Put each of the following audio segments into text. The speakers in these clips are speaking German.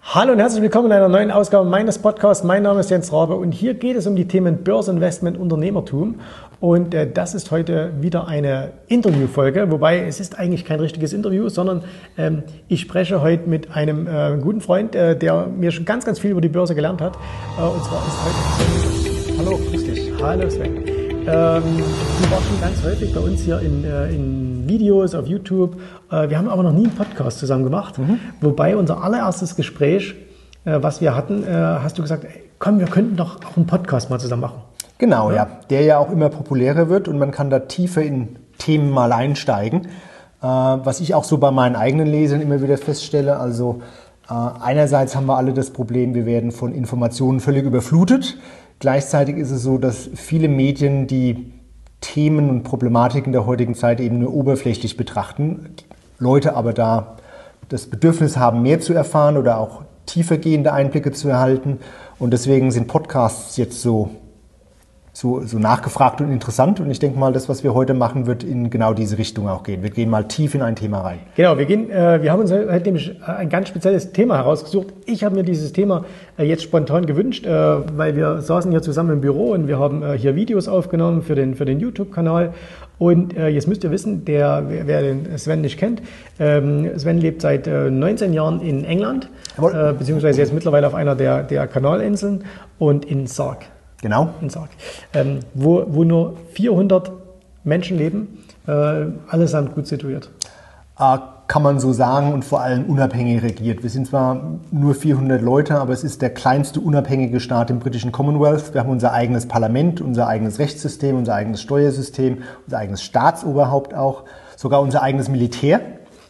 Hallo und herzlich willkommen in einer neuen Ausgabe meines Podcasts. Mein Name ist Jens Rabe und hier geht es um die Themen Börseninvestment, Unternehmertum. Und das ist heute wieder eine Interviewfolge, wobei es ist eigentlich kein richtiges Interview, sondern ich spreche heute mit einem guten Freund, der mir schon ganz viel über die Börse gelernt hat. Und zwar ist heute Sven. Hallo, grüß dich. Hallo Sven. Du warst schon ganz häufig bei uns hier in Videos auf YouTube. Wir haben aber noch nie einen Podcast zusammen gemacht. Wobei unser allererstes Gespräch, was wir hatten, hast du gesagt, komm, wir könnten doch auch einen Podcast mal zusammen machen. Genau, ja. Der ja auch immer populärer wird und man kann da tiefer in Themen mal einsteigen. Was ich auch so bei meinen eigenen Lesern immer wieder feststelle, also einerseits haben wir alle das Problem, wir werden von Informationen völlig überflutet. Gleichzeitig ist es so, dass viele Medien die Themen und Problematiken der heutigen Zeit eben nur oberflächlich betrachten. Leute aber da das Bedürfnis haben, mehr zu erfahren oder auch tiefergehende Einblicke zu erhalten. Und deswegen sind Podcasts jetzt so nachgefragt und interessant. Und ich denke mal, das, was wir heute machen, wird in genau diese Richtung auch gehen. Wir gehen mal tief in ein Thema rein. Genau, wir haben uns heute nämlich ein ganz spezielles Thema herausgesucht. Ich habe mir dieses Thema jetzt spontan gewünscht, weil wir saßen hier zusammen im Büro und wir haben hier Videos aufgenommen für den YouTube-Kanal. Und jetzt müsst ihr wissen, wer den Sven nicht kennt, Sven lebt seit 19 Jahren in England, beziehungsweise jetzt mittlerweile auf einer der Kanalinseln und in Sark. Genau. In Sark, wo nur 400 Menschen leben, allesamt gut situiert. Kann man so sagen und vor allem unabhängig regiert. Wir sind zwar nur 400 Leute, aber es ist der kleinste unabhängige Staat im britischen Commonwealth. Wir haben unser eigenes Parlament, unser eigenes Rechtssystem, unser eigenes Steuersystem, unser eigenes Staatsoberhaupt auch, sogar unser eigenes Militär.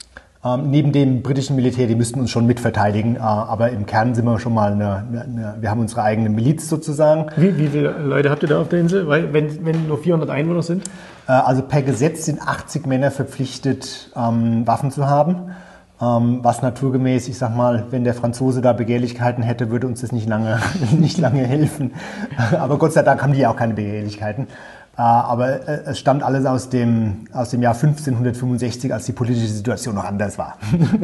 Neben dem britischen Militär, die müssten uns schon mitverteidigen, aber im Kern sind wir schon mal wir haben unsere eigene Miliz sozusagen. Wie viele Leute habt ihr da auf der Insel? Weil wenn nur 400 Einwohner sind? Also per Gesetz sind 80 Männer verpflichtet, Waffen zu haben. Was naturgemäß, ich sag mal, wenn der Franzose da Begehrlichkeiten hätte, würde uns das nicht lange helfen. Aber Gott sei Dank haben die ja auch keine Begehrlichkeiten. Aber es stammt alles aus dem Jahr 1565, als die politische Situation noch anders war.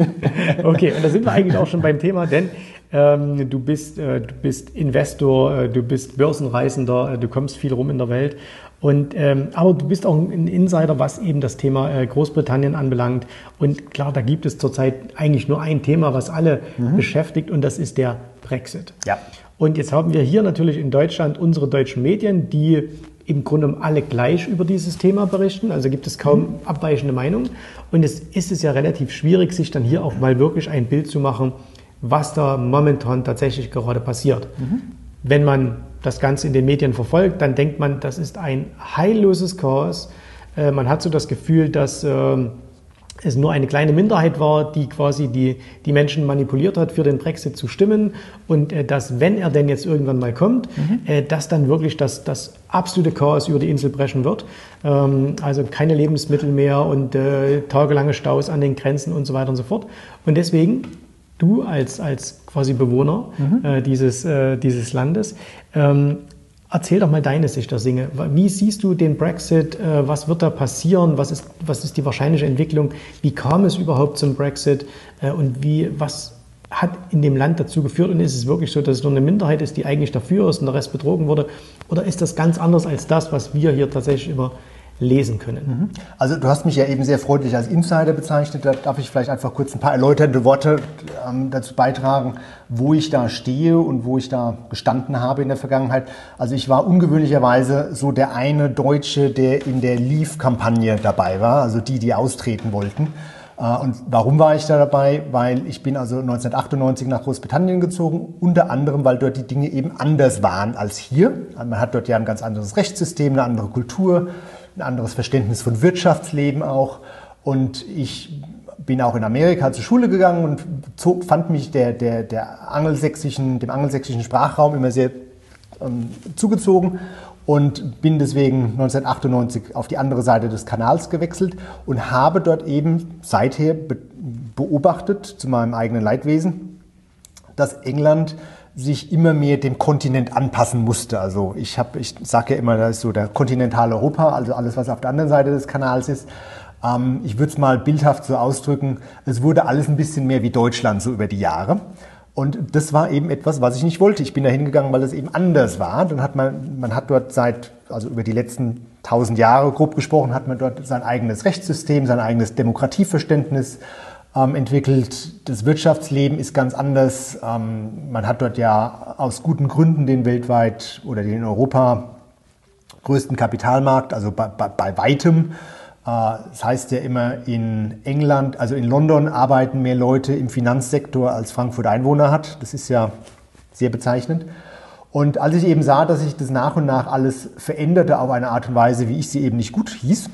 Okay, und da sind wir eigentlich auch schon beim Thema, denn du bist Investor, du bist Börsenreisender, du kommst viel rum in der Welt. Aber du bist auch ein Insider, was eben das Thema Großbritannien anbelangt. Und klar, da gibt es zurzeit eigentlich nur ein Thema, was alle beschäftigt, und das ist der Brexit. Ja. Und jetzt haben wir hier natürlich in Deutschland unsere deutschen Medien, die im Grunde alle gleich über dieses Thema berichten. Also gibt es kaum abweichende Meinungen. Und es ist ja relativ schwierig, sich dann hier auch mal wirklich ein Bild zu machen, was da momentan tatsächlich gerade passiert. Wenn man das Ganze in den Medien verfolgt, dann denkt man, das ist ein heilloses Chaos. Man hat so das Gefühl, dass es nur eine kleine Minderheit war, die quasi die Menschen manipuliert hat, für den Brexit zu stimmen, und dass, wenn er denn jetzt irgendwann mal kommt, dass dann wirklich das absolute Chaos über die Insel brechen wird. Also keine Lebensmittel mehr und tagelange Staus an den Grenzen und so weiter und so fort. Und deswegen, du als quasi Bewohner dieses Landes, erzähl doch mal deine Sicht der Dinge. Wie siehst du den Brexit? Was wird da passieren? Was ist die wahrscheinliche Entwicklung? Wie kam es überhaupt zum Brexit? Und was hat in dem Land dazu geführt? Und ist es wirklich so, dass es nur eine Minderheit ist, die eigentlich dafür ist und der Rest betrogen wurde? Oder ist das ganz anders als das, was wir hier tatsächlich immer lesen können? Also du hast mich ja eben sehr freundlich als Insider bezeichnet. Da darf ich vielleicht einfach kurz ein paar erläuternde Worte dazu beitragen, wo ich da stehe und wo ich da gestanden habe in der Vergangenheit. Also ich war ungewöhnlicherweise so der eine Deutsche, der in der Leave-Kampagne dabei war, also die austreten wollten. Und warum war ich da dabei? Weil ich bin also 1998 nach Großbritannien gezogen, unter anderem, weil dort die Dinge eben anders waren als hier. Man hat dort ja ein ganz anderes Rechtssystem, eine andere Kultur, ein anderes Verständnis von Wirtschaftsleben auch. Und ich bin auch in Amerika zur Schule gegangen und fand mich dem angelsächsischen Sprachraum immer sehr zugezogen und bin deswegen 1998 auf die andere Seite des Kanals gewechselt und habe dort eben seither beobachtet, zu meinem eigenen Leidwesen, dass England sich immer mehr dem Kontinent anpassen musste. Also ich sage ja immer, das ist so der Kontinentaleuropa, also alles, was auf der anderen Seite des Kanals ist. Ich würde es mal bildhaft so ausdrücken, es wurde alles ein bisschen mehr wie Deutschland so über die Jahre. Und das war eben etwas, was ich nicht wollte. Ich bin da hingegangen, weil es eben anders war. Dann hat man hat dort also über die letzten 1000 Jahre grob gesprochen, hat man dort sein eigenes Rechtssystem, sein eigenes Demokratieverständnis entwickelt. Das Wirtschaftsleben ist ganz anders. Man hat dort ja aus guten Gründen den weltweit oder den in Europa größten Kapitalmarkt, also bei weitem. Das heißt ja immer, in England, also in London arbeiten mehr Leute im Finanzsektor, als Frankfurt Einwohner hat. Das ist ja sehr bezeichnend. Und als ich eben sah, dass sich das nach und nach alles veränderte auf eine Art und Weise, wie ich sie eben nicht gut hieß,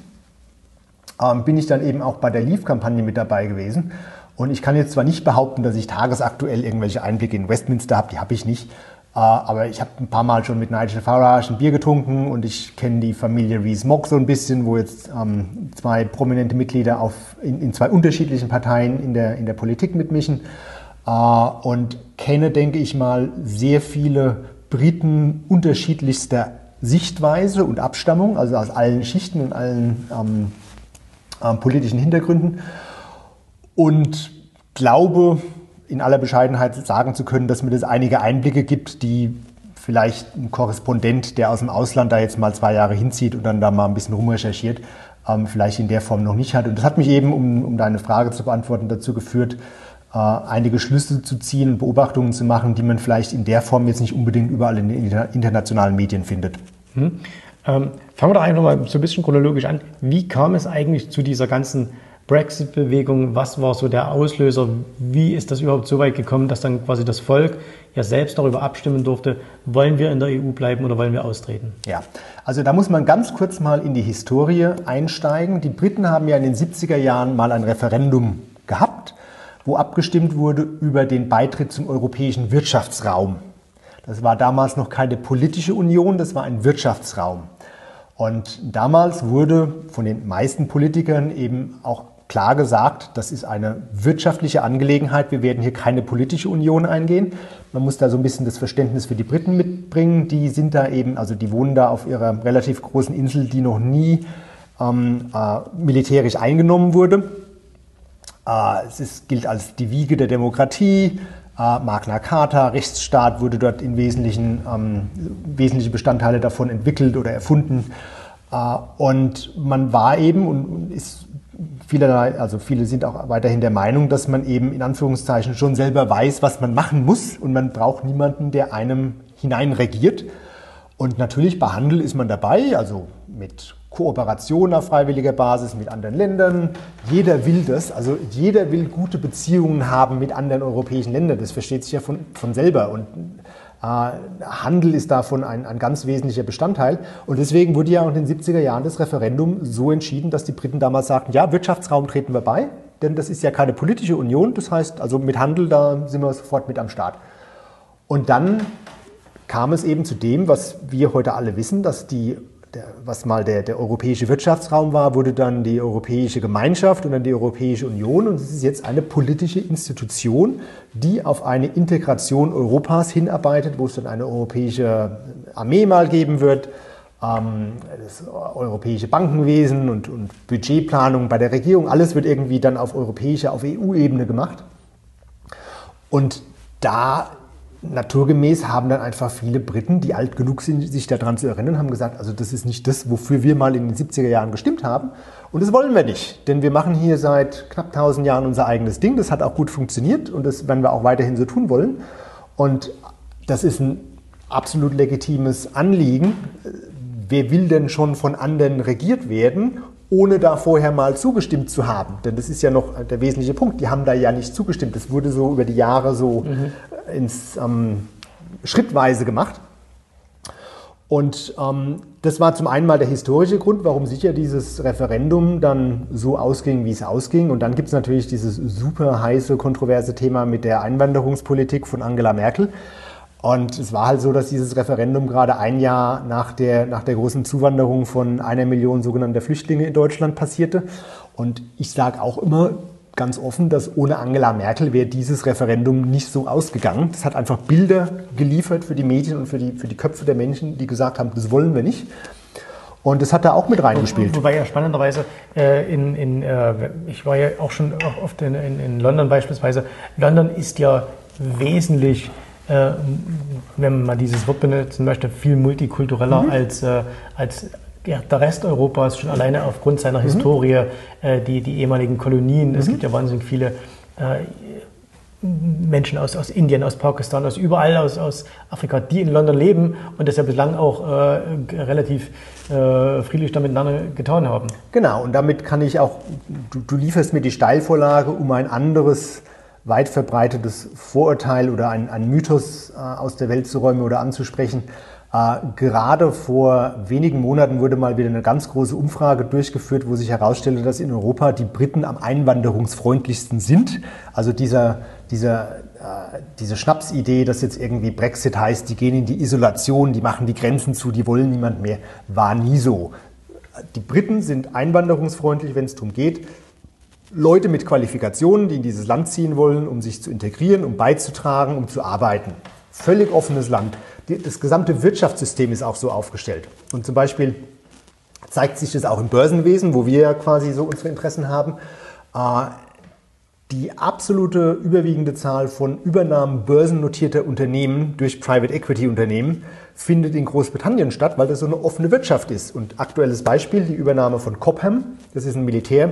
bin ich dann eben auch bei der Leave-Kampagne mit dabei gewesen. Und ich kann jetzt zwar nicht behaupten, dass ich tagesaktuell irgendwelche Einblicke in Westminster habe, die habe ich nicht. Aber ich habe ein paar Mal schon mit Nigel Farage ein Bier getrunken und ich kenne die Familie Rees-Mogg so ein bisschen, wo jetzt zwei prominente Mitglieder in zwei unterschiedlichen Parteien in der Politik mitmischen. Und kenne, denke ich mal, sehr viele Briten unterschiedlichster Sichtweise und Abstammung, also aus allen Schichten und allen politischen Hintergründen. Und glaube, in aller Bescheidenheit sagen zu können, dass mir das einige Einblicke gibt, die vielleicht ein Korrespondent, der aus dem Ausland da jetzt mal 2 Jahre hinzieht und dann da mal ein bisschen rumrecherchiert, vielleicht in der Form noch nicht hat. Und das hat mich eben, um deine Frage zu beantworten, dazu geführt, einige Schlüsse zu ziehen und Beobachtungen zu machen, die man vielleicht in der Form jetzt nicht unbedingt überall in den internationalen Medien findet. Fangen wir doch einfach mal so ein bisschen chronologisch an. Wie kam es eigentlich zu dieser ganzen Brexit-Bewegung? Was war so der Auslöser? Wie ist das überhaupt so weit gekommen, dass dann quasi das Volk ja selbst darüber abstimmen durfte, wollen wir in der EU bleiben oder wollen wir austreten? Ja, also da muss man ganz kurz mal in die Historie einsteigen. Die Briten haben ja in den 70er Jahren mal ein Referendum gehabt, wo abgestimmt wurde über den Beitritt zum Europäischen Wirtschaftsraum. Das war damals noch keine politische Union, das war ein Wirtschaftsraum. Und damals wurde von den meisten Politikern eben auch klar gesagt, das ist eine wirtschaftliche Angelegenheit, wir werden hier keine politische Union eingehen. Man muss da so ein bisschen das Verständnis für die Briten mitbringen, die sind da eben, also die wohnen da auf ihrer relativ großen Insel, die noch nie militärisch eingenommen wurde. Gilt als die Wiege der Demokratie. Magna Carta, Rechtsstaat wurde dort in wesentliche Bestandteile davon entwickelt oder erfunden. Und man war eben und ist viele sind auch weiterhin der Meinung, dass man eben in Anführungszeichen schon selber weiß, was man machen muss und man braucht niemanden, der einem hineinregiert. Und natürlich bei Handel ist man dabei, also mit Kooperation auf freiwilliger Basis mit anderen Ländern. Jeder will das, also jeder will gute Beziehungen haben mit anderen europäischen Ländern. Das versteht sich ja von selber. Und Handel ist davon ein ganz wesentlicher Bestandteil. Und deswegen wurde ja auch in den 70er Jahren das Referendum so entschieden, dass die Briten damals sagten, ja, Wirtschaftsraum treten wir bei, denn das ist ja keine politische Union. Das heißt, also mit Handel, da sind wir sofort mit am Start. Und dann kam es eben zu dem, was wir heute alle wissen, dass was mal der europäische Wirtschaftsraum war, wurde dann die Europäische Gemeinschaft und dann die Europäische Union. Und es ist jetzt eine politische Institution, die auf eine Integration Europas hinarbeitet, wo es dann eine europäische Armee mal geben wird, das europäische Bankenwesen und Budgetplanung bei der Regierung. Alles wird irgendwie dann auf EU-Ebene gemacht. Und da naturgemäß haben dann einfach viele Briten, die alt genug sind, sich daran zu erinnern, haben gesagt, also das ist nicht das, wofür wir mal in den 70er Jahren gestimmt haben. Und das wollen wir nicht, denn wir machen hier seit knapp 1000 Jahren unser eigenes Ding. Das hat auch gut funktioniert und das werden wir auch weiterhin so tun wollen. Und das ist ein absolut legitimes Anliegen. Wer will denn schon von anderen regiert werden, ohne da vorher mal zugestimmt zu haben? Denn das ist ja noch der wesentliche Punkt. Die haben da ja nicht zugestimmt. Das wurde so über die Jahre so schrittweise gemacht. Und das war zum einen mal der historische Grund, warum sicher dieses Referendum dann so ausging, wie es ausging. Und dann gibt es natürlich dieses super heiße, kontroverse Thema mit der Einwanderungspolitik von Angela Merkel. Und es war halt so, dass dieses Referendum gerade ein Jahr nach der großen Zuwanderung von 1 Million sogenannter Flüchtlinge in Deutschland passierte. Und ich sage auch immer ganz offen, dass ohne Angela Merkel wäre dieses Referendum nicht so ausgegangen. Das hat einfach Bilder geliefert für die Medien und für die Köpfe der Menschen, die gesagt haben, das wollen wir nicht. Und das hat da auch mit reingespielt. Wobei ja spannenderweise, ich war ja auch schon oft in London beispielsweise, London ist ja wesentlich, wenn man mal dieses Wort benutzen möchte, viel multikultureller als der Rest Europas, schon alleine aufgrund seiner Historie, die ehemaligen Kolonien. Es gibt ja wahnsinnig viele Menschen aus Indien, aus Pakistan, aus überall, aus Afrika, die in London leben und das ja bislang auch relativ friedlich da miteinander getan haben. Genau, und damit kann ich auch, du lieferst mir die Steilvorlage, um ein anderes, weit verbreitetes Vorurteil oder ein Mythos aus der Welt zu räumen oder anzusprechen. Gerade vor wenigen Monaten wurde mal wieder eine ganz große Umfrage durchgeführt, wo sich herausstellte, dass in Europa die Briten am einwanderungsfreundlichsten sind. Also diese Schnapsidee, dass jetzt irgendwie Brexit heißt, die gehen in die Isolation, die machen die Grenzen zu, die wollen niemand mehr, war nie so. Die Briten sind einwanderungsfreundlich, wenn es darum geht, Leute mit Qualifikationen, die in dieses Land ziehen wollen, um sich zu integrieren, um beizutragen, um zu arbeiten. Völlig offenes Land. Das gesamte Wirtschaftssystem ist auch so aufgestellt. Und zum Beispiel zeigt sich das auch im Börsenwesen, wo wir ja quasi so unsere Interessen haben. Die absolute überwiegende Zahl von Übernahmen börsennotierter Unternehmen durch Private Equity Unternehmen findet in Großbritannien statt, weil das so eine offene Wirtschaft ist. Und aktuelles Beispiel, die Übernahme von Cobham, das ist ein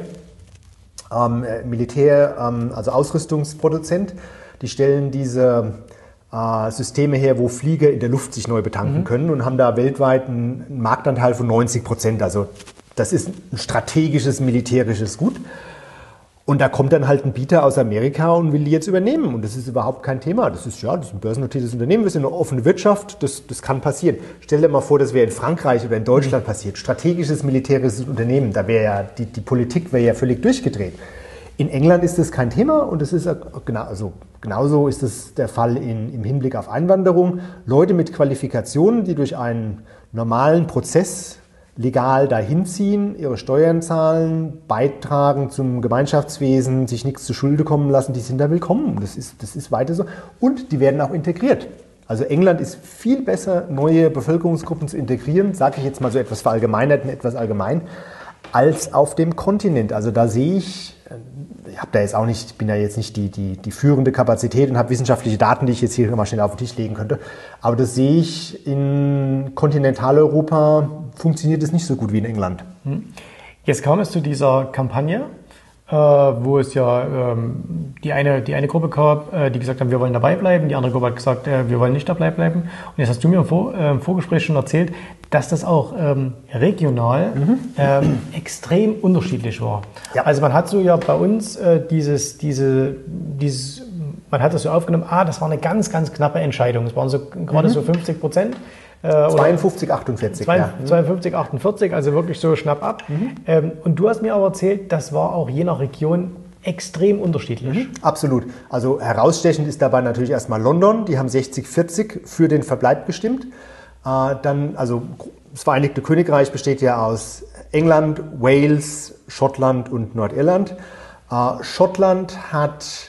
also Ausrüstungsproduzent. Die stellen diese Systeme her, wo Flieger in der Luft sich neu betanken können und haben da weltweit einen Marktanteil von 90%. Also das ist ein strategisches, militärisches Gut. Und da kommt dann halt ein Bieter aus Amerika und will die jetzt übernehmen. Und das ist überhaupt kein Thema. Das ist ein börsennotiertes Unternehmen, wir sind eine offene Wirtschaft, das kann passieren. Stell dir mal vor, das wäre in Frankreich oder in Deutschland passiert. Strategisches, militärisches Unternehmen, da wäre ja die Politik wäre ja völlig durchgedreht. In England ist das kein Thema und es ist genauso ist es der Fall im Hinblick auf Einwanderung. Leute mit Qualifikationen, die durch einen normalen Prozess legal dahin ziehen, ihre Steuern zahlen, beitragen zum Gemeinschaftswesen, sich nichts zu Schulde kommen lassen, die sind da willkommen. Das ist weiter so. Und die werden auch integriert. Also England ist viel besser, neue Bevölkerungsgruppen zu integrieren, sage ich jetzt mal so etwas verallgemeinert und etwas allgemein, als auf dem Kontinent. Also da sehe ich bin ja jetzt nicht die führende Kapazität und habe wissenschaftliche Daten, die ich jetzt hier mal schnell auf den Tisch legen könnte. Aber das sehe ich in Kontinentaleuropa, funktioniert es nicht so gut wie in England. Jetzt kam es zu dieser Kampagne, wo es ja die eine Gruppe gab, die gesagt haben, wir wollen dabei bleiben, die andere Gruppe hat gesagt, wir wollen nicht dabei bleiben. Und jetzt hast du mir im Vorgespräch schon erzählt, dass das auch regional extrem unterschiedlich war. Ja. Also man hat so ja bei uns man hat das so aufgenommen, das war eine ganz, ganz knappe Entscheidung. Es waren so gerade so 50%. 52, 48. 52, 48, also wirklich so schnapp ab. Und du hast mir aber erzählt, das war auch je nach Region extrem unterschiedlich. Absolut. Also herausstechend ist dabei natürlich erstmal London, die haben 60-40 für den Verbleib gestimmt. Dann, also das Vereinigte Königreich besteht ja aus England, Wales, Schottland und Nordirland. Schottland hat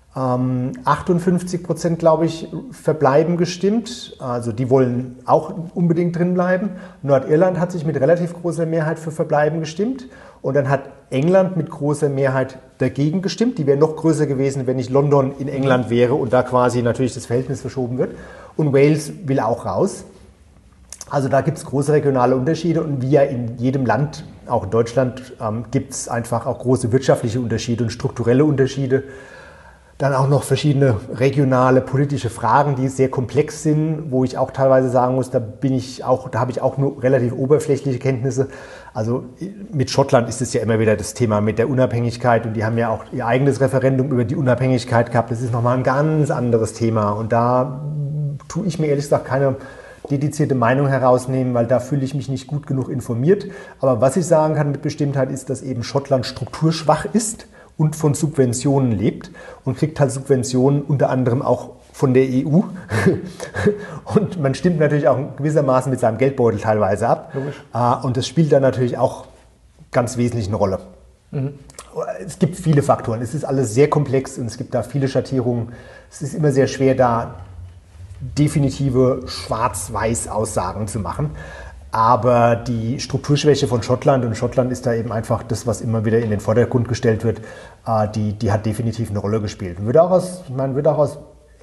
58%, glaube ich, Verbleiben gestimmt. Also die wollen auch unbedingt drin bleiben. Nordirland hat sich mit relativ großer Mehrheit für Verbleiben gestimmt. Und dann hat England mit großer Mehrheit dagegen gestimmt. Die wäre noch größer gewesen, wenn nicht London in England wäre und da quasi natürlich das Verhältnis verschoben wird. Und Wales will auch raus. Also da gibt es große regionale Unterschiede und wie ja in jedem Land, auch in Deutschland, gibt es einfach auch große wirtschaftliche Unterschiede und strukturelle Unterschiede. Dann auch noch verschiedene regionale politische Fragen, die sehr komplex sind, wo ich auch teilweise sagen muss, da habe ich auch nur relativ oberflächliche Kenntnisse. Also mit Schottland ist es ja immer wieder das Thema mit der Unabhängigkeit und die haben ja auch ihr eigenes Referendum über die Unabhängigkeit gehabt. Das ist nochmal ein ganz anderes Thema und da tue ich mir ehrlich gesagt keine dedizierte Meinung herausnehmen, weil da fühle ich mich nicht gut genug informiert. Aber was ich sagen kann mit Bestimmtheit ist, dass eben Schottland strukturschwach ist und von Subventionen lebt und kriegt halt Subventionen unter anderem auch von der EU. Und man stimmt natürlich auch gewissermaßen mit seinem Geldbeutel teilweise ab. Logisch. Und das spielt dann natürlich auch ganz wesentlich eine Rolle. Es gibt viele Faktoren. Es ist alles sehr komplex und es gibt da viele Schattierungen. Es ist immer sehr schwer, da definitive Schwarz-Weiß-Aussagen zu machen. Aber die Strukturschwäche von Schottland, und Schottland ist da eben einfach das, was immer wieder in den Vordergrund gestellt wird, die hat definitiv eine Rolle gespielt. Und wird auch aus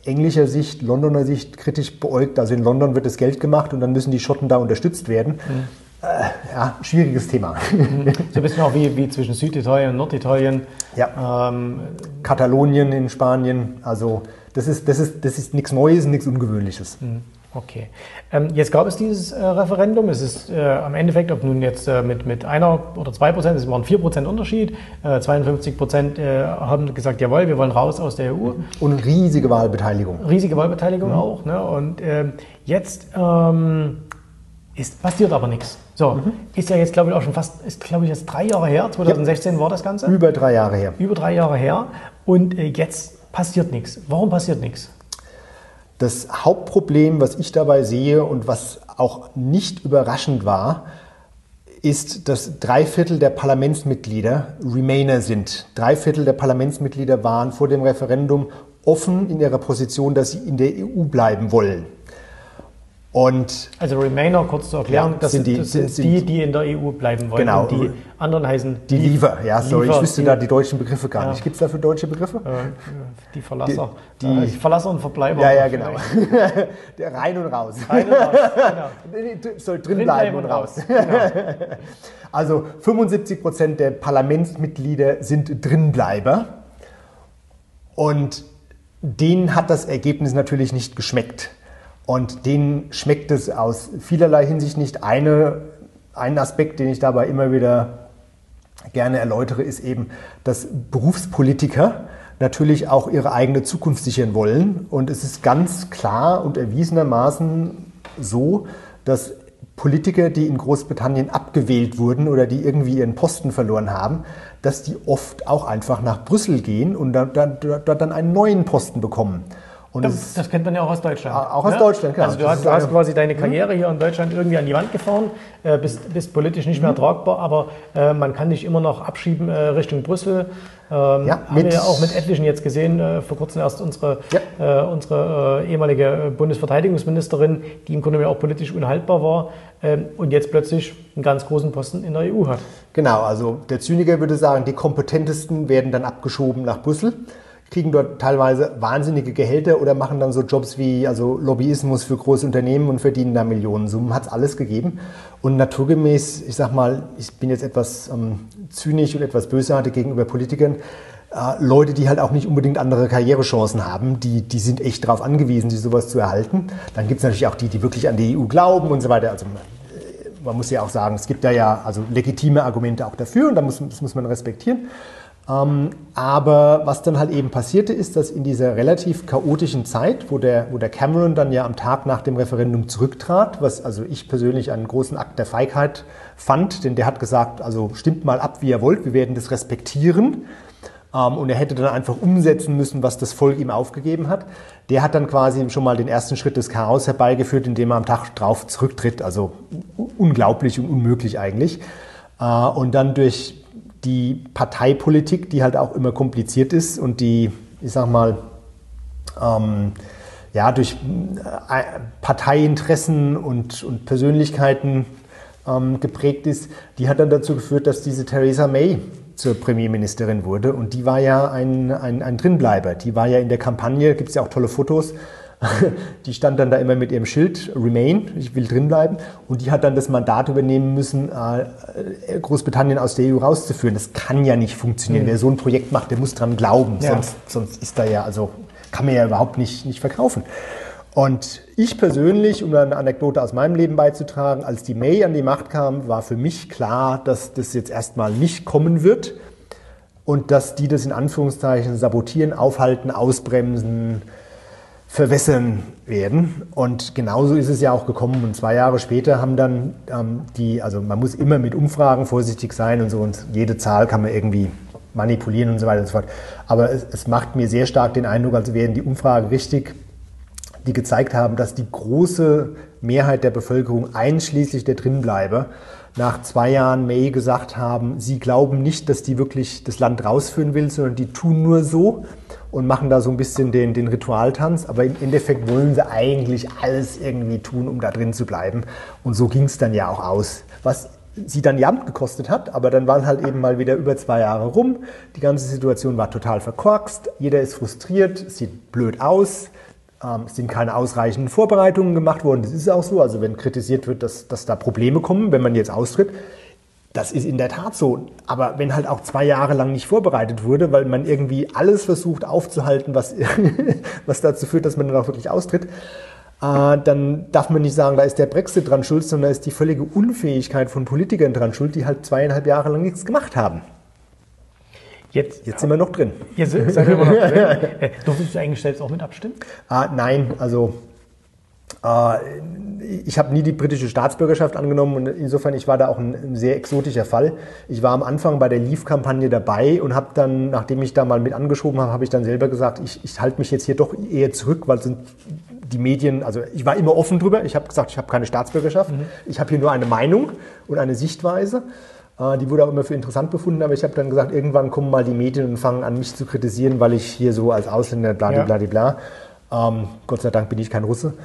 englischer Sicht, Londoner Sicht kritisch beäugt. Also in London wird das Geld gemacht und dann müssen die Schotten da unterstützt werden. Ja, schwieriges Thema. So ein bisschen auch wie zwischen Süditalien und Norditalien. Ja. Katalonien in Spanien. Also das ist nichts Neues, nichts Ungewöhnliches. Okay. Jetzt gab es dieses Referendum. Es ist am Endeffekt, ob nun jetzt mit 1 oder 2%, es waren 4% Unterschied. 52% haben gesagt, jawohl, wir wollen raus aus der EU. Und riesige Wahlbeteiligung. Riesige Wahlbeteiligung auch. Ne? Und jetzt passiert aber nichts. So, ist ja jetzt, glaube ich, auch schon jetzt 3 Jahre her. 2016 war das Ganze. Über 3 Jahre her. Über 3 Jahre her. Und jetzt passiert nichts. Warum passiert nichts? Das Hauptproblem, was ich dabei sehe und was auch nicht überraschend war, ist, dass 3/4 der Parlamentsmitglieder Remainer sind. 3/4 der Parlamentsmitglieder waren vor dem Referendum offen in ihrer Position, dass sie in der EU bleiben wollen. Und also Remainer, kurz zu erklären, ja, das sind die in der EU bleiben wollen. Genau. Und die anderen heißen die Leaver. Ja, sorry, ich wüsste da die deutschen Begriffe gar nicht. Gibt es dafür deutsche Begriffe? Die Verlasser. Die Verlasser und Verbleiber. Ja, genau. Der rein und raus. Rein und raus, genau. Soll drin bleiben und raus. Genau. Also 75% der Parlamentsmitglieder sind Drinbleiber. Und denen hat das Ergebnis natürlich nicht geschmeckt. Und denen schmeckt es aus vielerlei Hinsicht nicht. Ein Aspekt, den ich dabei immer wieder gerne erläutere, ist eben, dass Berufspolitiker natürlich auch ihre eigene Zukunft sichern wollen. Und es ist ganz klar und erwiesenermaßen so, dass Politiker, die in Großbritannien abgewählt wurden oder die irgendwie ihren Posten verloren haben, dass die oft auch einfach nach Brüssel gehen und dort dann einen neuen Posten bekommen. Und das kennt man ja auch aus Deutschland. Auch aus Deutschland, klar. Also du hast quasi deine Karriere hier in Deutschland irgendwie an die Wand gefahren, bist politisch nicht mehr tragbar, aber man kann dich immer noch abschieben Richtung Brüssel. Haben wir ja auch mit etlichen jetzt gesehen, vor kurzem erst unsere ehemalige Bundesverteidigungsministerin, die im Grunde ja auch politisch unhaltbar war und jetzt plötzlich einen ganz großen Posten in der EU hat. Genau, also der Zyniker würde sagen, die Kompetentesten werden dann abgeschoben nach Brüssel, kriegen dort teilweise wahnsinnige Gehälter oder machen dann so Jobs wie Lobbyismus für große Unternehmen und verdienen da Millionensummen. Hat es alles gegeben. Und naturgemäß, ich sag mal, ich bin jetzt etwas zynisch und etwas bösartig gegenüber Politikern, Leute, die halt auch nicht unbedingt andere Karrierechancen haben, die sind echt darauf angewiesen, sich sowas zu erhalten. Dann gibt es natürlich auch die wirklich an die EU glauben und so weiter. Also man muss ja auch sagen, es gibt da ja legitime Argumente auch dafür und das muss man respektieren. Aber was dann halt eben passierte, ist, dass in dieser relativ chaotischen Zeit, wo der Cameron dann ja am Tag nach dem Referendum zurücktrat, was also ich persönlich einen großen Akt der Feigheit fand, denn der hat gesagt, also stimmt mal ab, wie ihr wollt, wir werden das respektieren. Und er hätte dann einfach umsetzen müssen, was das Volk ihm aufgegeben hat. Der hat dann quasi schon mal den ersten Schritt des Chaos herbeigeführt, indem er am Tag drauf zurücktritt. Also unglaublich und unmöglich eigentlich. Und dann durch die Parteipolitik, die halt auch immer kompliziert ist und die, ich sag mal, durch Parteiinteressen und Persönlichkeiten geprägt ist, die hat dann dazu geführt, dass diese Theresa May zur Premierministerin wurde. Und die war ja ein Drinbleiber. Die war ja in der Kampagne, gibt es ja auch tolle Fotos, die stand dann da immer mit ihrem Schild, Remain, ich will drinbleiben. Und die hat dann das Mandat übernehmen müssen, Großbritannien aus der EU rauszuführen. Das kann ja nicht funktionieren. Wer so ein Projekt macht, der muss dran glauben. Ja. Sonst ist da ja, kann man ja überhaupt nicht verkaufen. Und ich persönlich, um eine Anekdote aus meinem Leben beizutragen, als die May an die Macht kam, war für mich klar, dass das jetzt erstmal nicht kommen wird und dass die das in Anführungszeichen sabotieren, aufhalten, ausbremsen, verwässern werden. Und genauso ist es ja auch gekommen. Und 2 Jahre später haben dann man muss immer mit Umfragen vorsichtig sein und so, und jede Zahl kann man irgendwie manipulieren und so weiter und so fort. Aber es macht mir sehr stark den Eindruck, als wären die Umfragen richtig, die gezeigt haben, dass die große Mehrheit der Bevölkerung, einschließlich der Drinbleiber, nach 2 Jahren May gesagt haben, sie glauben nicht, dass die wirklich das Land rausführen will, sondern die tun nur so und machen da so ein bisschen den Ritualtanz. Aber im Endeffekt wollen sie eigentlich alles irgendwie tun, um da drin zu bleiben. Und so ging es dann ja auch aus. Was sie dann ihr Amt gekostet hat, aber dann waren halt eben mal wieder über 2 Jahre rum. Die ganze Situation war total verkorkst. Jeder ist frustriert, es sieht blöd aus. Es sind keine ausreichenden Vorbereitungen gemacht worden. Das ist auch so. Also wenn kritisiert wird, dass da Probleme kommen, wenn man jetzt austritt, das ist in der Tat so. Aber wenn halt auch 2 Jahre lang nicht vorbereitet wurde, weil man irgendwie alles versucht aufzuhalten, was dazu führt, dass man dann auch wirklich austritt, dann darf man nicht sagen, da ist der Brexit dran schuld, sondern da ist die völlige Unfähigkeit von Politikern dran schuld, die halt 2,5 Jahre lang nichts gemacht haben. Jetzt sind wir noch drin. Jetzt sind wir noch drin. Durftest du eigentlich selbst auch mit abstimmen? Nein, also ich habe nie die britische Staatsbürgerschaft angenommen und insofern, ich war da auch ein sehr exotischer Fall. Ich war am Anfang bei der Leave-Kampagne dabei und habe dann, nachdem ich da mal mit angeschoben habe, habe ich dann selber gesagt, ich halte mich jetzt hier doch eher zurück, weil sind die Medien, also ich war immer offen drüber, ich habe gesagt, ich habe keine Staatsbürgerschaft, ich habe hier nur eine Meinung und eine Sichtweise. Die wurde auch immer für interessant befunden, aber ich habe dann gesagt, irgendwann kommen mal die Medien und fangen an, mich zu kritisieren, weil ich hier so als Ausländer bla. Gott sei Dank bin ich kein Russe.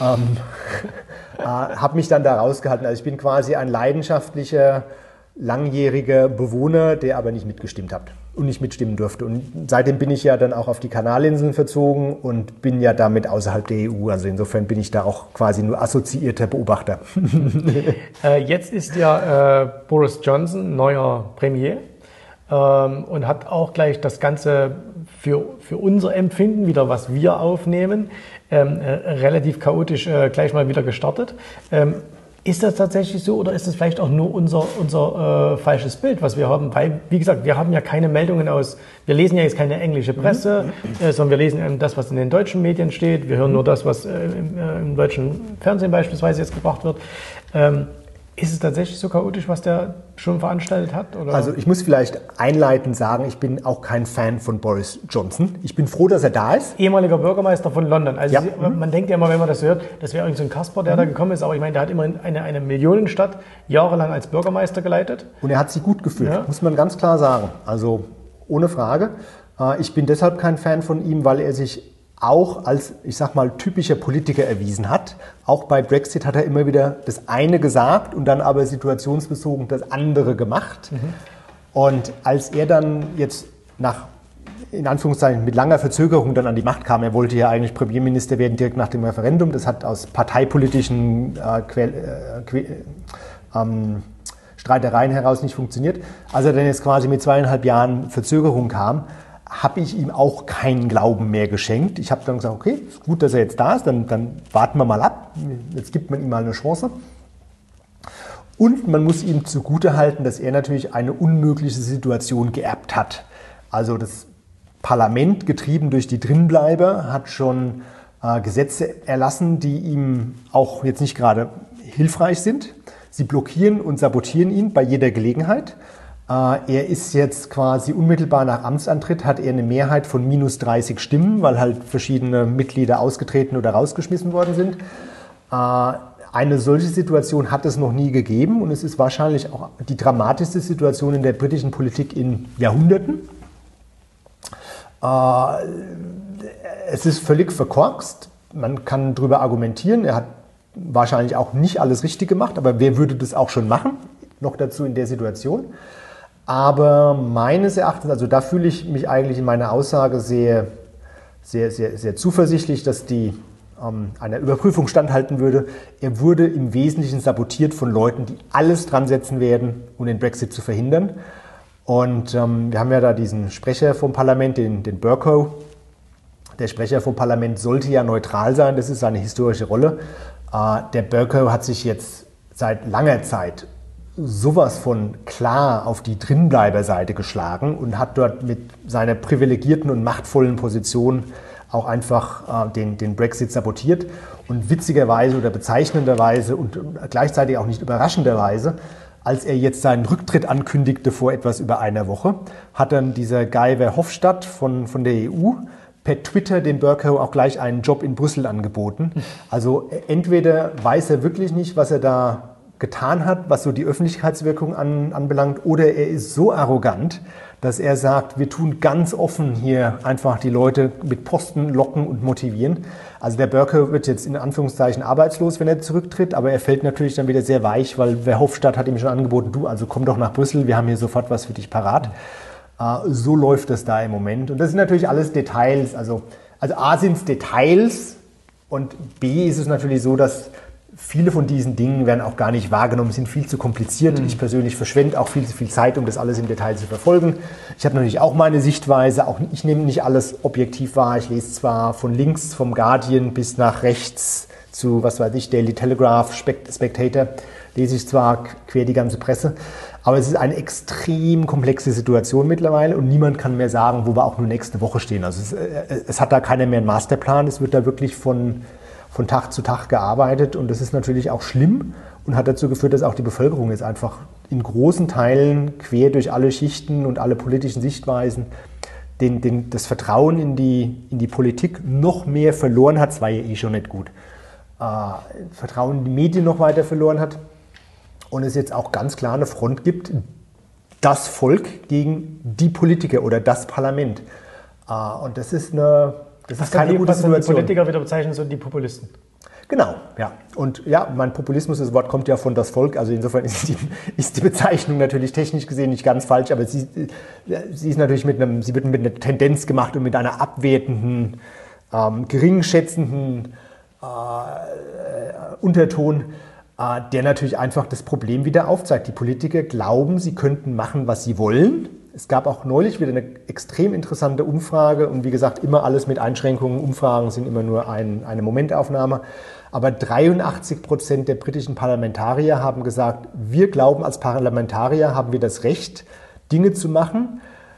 Habe mich dann da rausgehalten. Also ich bin quasi ein leidenschaftlicher, langjähriger Bewohner, der aber nicht mitgestimmt hat und nicht mitstimmen durfte. Und seitdem bin ich ja dann auch auf die Kanalinseln verzogen und bin ja damit außerhalb der EU. Also insofern bin ich da auch quasi nur assoziierter Beobachter. Jetzt ist ja Boris Johnson neuer Premier und hat auch gleich das Ganze für unser Empfinden, wieder was wir aufnehmen, relativ chaotisch gleich mal wieder gestartet. Ist das tatsächlich so oder ist das vielleicht auch nur unser falsches Bild, was wir haben? Weil, wie gesagt, wir haben ja keine Meldungen wir lesen ja jetzt keine englische Presse, sondern wir lesen das, was in den deutschen Medien steht. Wir hören nur das, was im deutschen Fernsehen beispielsweise jetzt gebracht wird. Ist es tatsächlich so chaotisch, was der schon veranstaltet hat? Oder? Also ich muss vielleicht einleitend sagen, ich bin auch kein Fan von Boris Johnson. Ich bin froh, dass er da ist. Ehemaliger Bürgermeister von London. Also ja. Man denkt ja immer, wenn man das hört, das wäre irgend so ein Kasper, der da gekommen ist. Aber ich meine, der hat immerhin eine Millionenstadt jahrelang als Bürgermeister geleitet. Und er hat sich gut gefühlt, muss man ganz klar sagen. Also ohne Frage. Ich bin deshalb kein Fan von ihm, weil er sich auch als, ich sag mal, typischer Politiker erwiesen hat. Auch bei Brexit hat er immer wieder das eine gesagt und dann aber situationsbezogen das andere gemacht. Und als er dann jetzt in Anführungszeichen mit langer Verzögerung dann an die Macht kam, er wollte ja eigentlich Premierminister werden direkt nach dem Referendum, das hat aus parteipolitischen Streitereien heraus nicht funktioniert. Als er dann jetzt quasi mit 2,5 Jahren Verzögerung kam, habe ich ihm auch keinen Glauben mehr geschenkt. Ich habe dann gesagt, okay, ist gut, dass er jetzt da ist, dann warten wir mal ab. Jetzt gibt man ihm mal eine Chance. Und man muss ihm zugutehalten, dass er natürlich eine unmögliche Situation geerbt hat. Also das Parlament, getrieben durch die Drinbleiber, hat schon Gesetze erlassen, die ihm auch jetzt nicht gerade hilfreich sind. Sie blockieren und sabotieren ihn bei jeder Gelegenheit. Er ist jetzt quasi unmittelbar nach Amtsantritt, hat er eine Mehrheit von minus 30 Stimmen, weil halt verschiedene Mitglieder ausgetreten oder rausgeschmissen worden sind. Eine solche Situation hat es noch nie gegeben und es ist wahrscheinlich auch die dramatischste Situation in der britischen Politik in Jahrhunderten. Es ist völlig verkorkst, man kann darüber argumentieren, er hat wahrscheinlich auch nicht alles richtig gemacht, aber wer würde das auch schon machen, noch dazu in der Situation. Aber meines Erachtens, also da fühle ich mich eigentlich in meiner Aussage sehr zuversichtlich, dass die einer Überprüfung standhalten würde. Er wurde im Wesentlichen sabotiert von Leuten, die alles dran setzen werden, um den Brexit zu verhindern. Und wir haben ja da diesen Sprecher vom Parlament, den Bercow. Der Sprecher vom Parlament sollte ja neutral sein, das ist seine historische Rolle. Der Bercow hat sich jetzt seit langer Zeit sowas von klar auf die Drinbleiberseite geschlagen und hat dort mit seiner privilegierten und machtvollen Position auch einfach den Brexit sabotiert. Und witzigerweise oder bezeichnenderweise und gleichzeitig auch nicht überraschenderweise, als er jetzt seinen Rücktritt ankündigte vor etwas über einer Woche, hat dann dieser Guy Verhofstadt von der EU per Twitter dem Bercow auch gleich einen Job in Brüssel angeboten. Also entweder weiß er wirklich nicht, was er da getan hat, was so die Öffentlichkeitswirkung anbelangt, oder er ist so arrogant, dass er sagt, wir tun ganz offen hier einfach die Leute mit Posten locken und motivieren. Also der Bercow wird jetzt in Anführungszeichen arbeitslos, wenn er zurücktritt, aber er fällt natürlich dann wieder sehr weich, weil Verhofstadt hat ihm schon angeboten, du, also komm doch nach Brüssel, wir haben hier sofort was für dich parat. So läuft das da im Moment. Und das sind natürlich alles Details. Also A sind es Details, Und B ist es natürlich so, dass viele von diesen Dingen werden auch gar nicht wahrgenommen, sind viel zu kompliziert. Ich persönlich verschwende auch viel zu viel Zeit, um das alles im Detail zu verfolgen. Ich habe natürlich auch meine Sichtweise, auch ich nehme nicht alles objektiv wahr. Ich lese zwar von links, vom Guardian bis nach rechts zu, was weiß ich, Daily Telegraph, Spectator, lese ich zwar quer die ganze Presse, aber es ist eine extrem komplexe Situation mittlerweile und niemand kann mehr sagen, wo wir auch nur nächste Woche stehen. Also es hat da keiner mehr einen Masterplan, es wird da wirklich von Tag zu Tag gearbeitet und das ist natürlich auch schlimm und hat dazu geführt, dass auch die Bevölkerung jetzt einfach in großen Teilen quer durch alle Schichten und alle politischen Sichtweisen das Vertrauen in die Politik noch mehr verloren hat. Das war ja eh schon nicht gut. Vertrauen in die Medien noch weiter verloren hat und es jetzt auch ganz klar eine Front gibt, das Volk gegen die Politiker oder das Parlament. Und das ist keine gute Situation. Die Politiker wieder bezeichnen, so die Populisten. Genau, ja. Und ja, mein Populismus, das Wort kommt ja von das Volk, also insofern ist die Bezeichnung natürlich technisch gesehen nicht ganz falsch, aber sie ist natürlich sie wird mit einer Tendenz gemacht und mit einer abwertenden, geringschätzenden Unterton, der natürlich einfach das Problem wieder aufzeigt. Die Politiker glauben, sie könnten machen, was sie wollen. Es gab auch neulich wieder eine extrem interessante Umfrage und wie gesagt, immer alles mit Einschränkungen. Umfragen sind immer nur eine Momentaufnahme. Aber 83% der britischen Parlamentarier haben gesagt, wir glauben, als Parlamentarier haben wir das Recht, Dinge zu machen,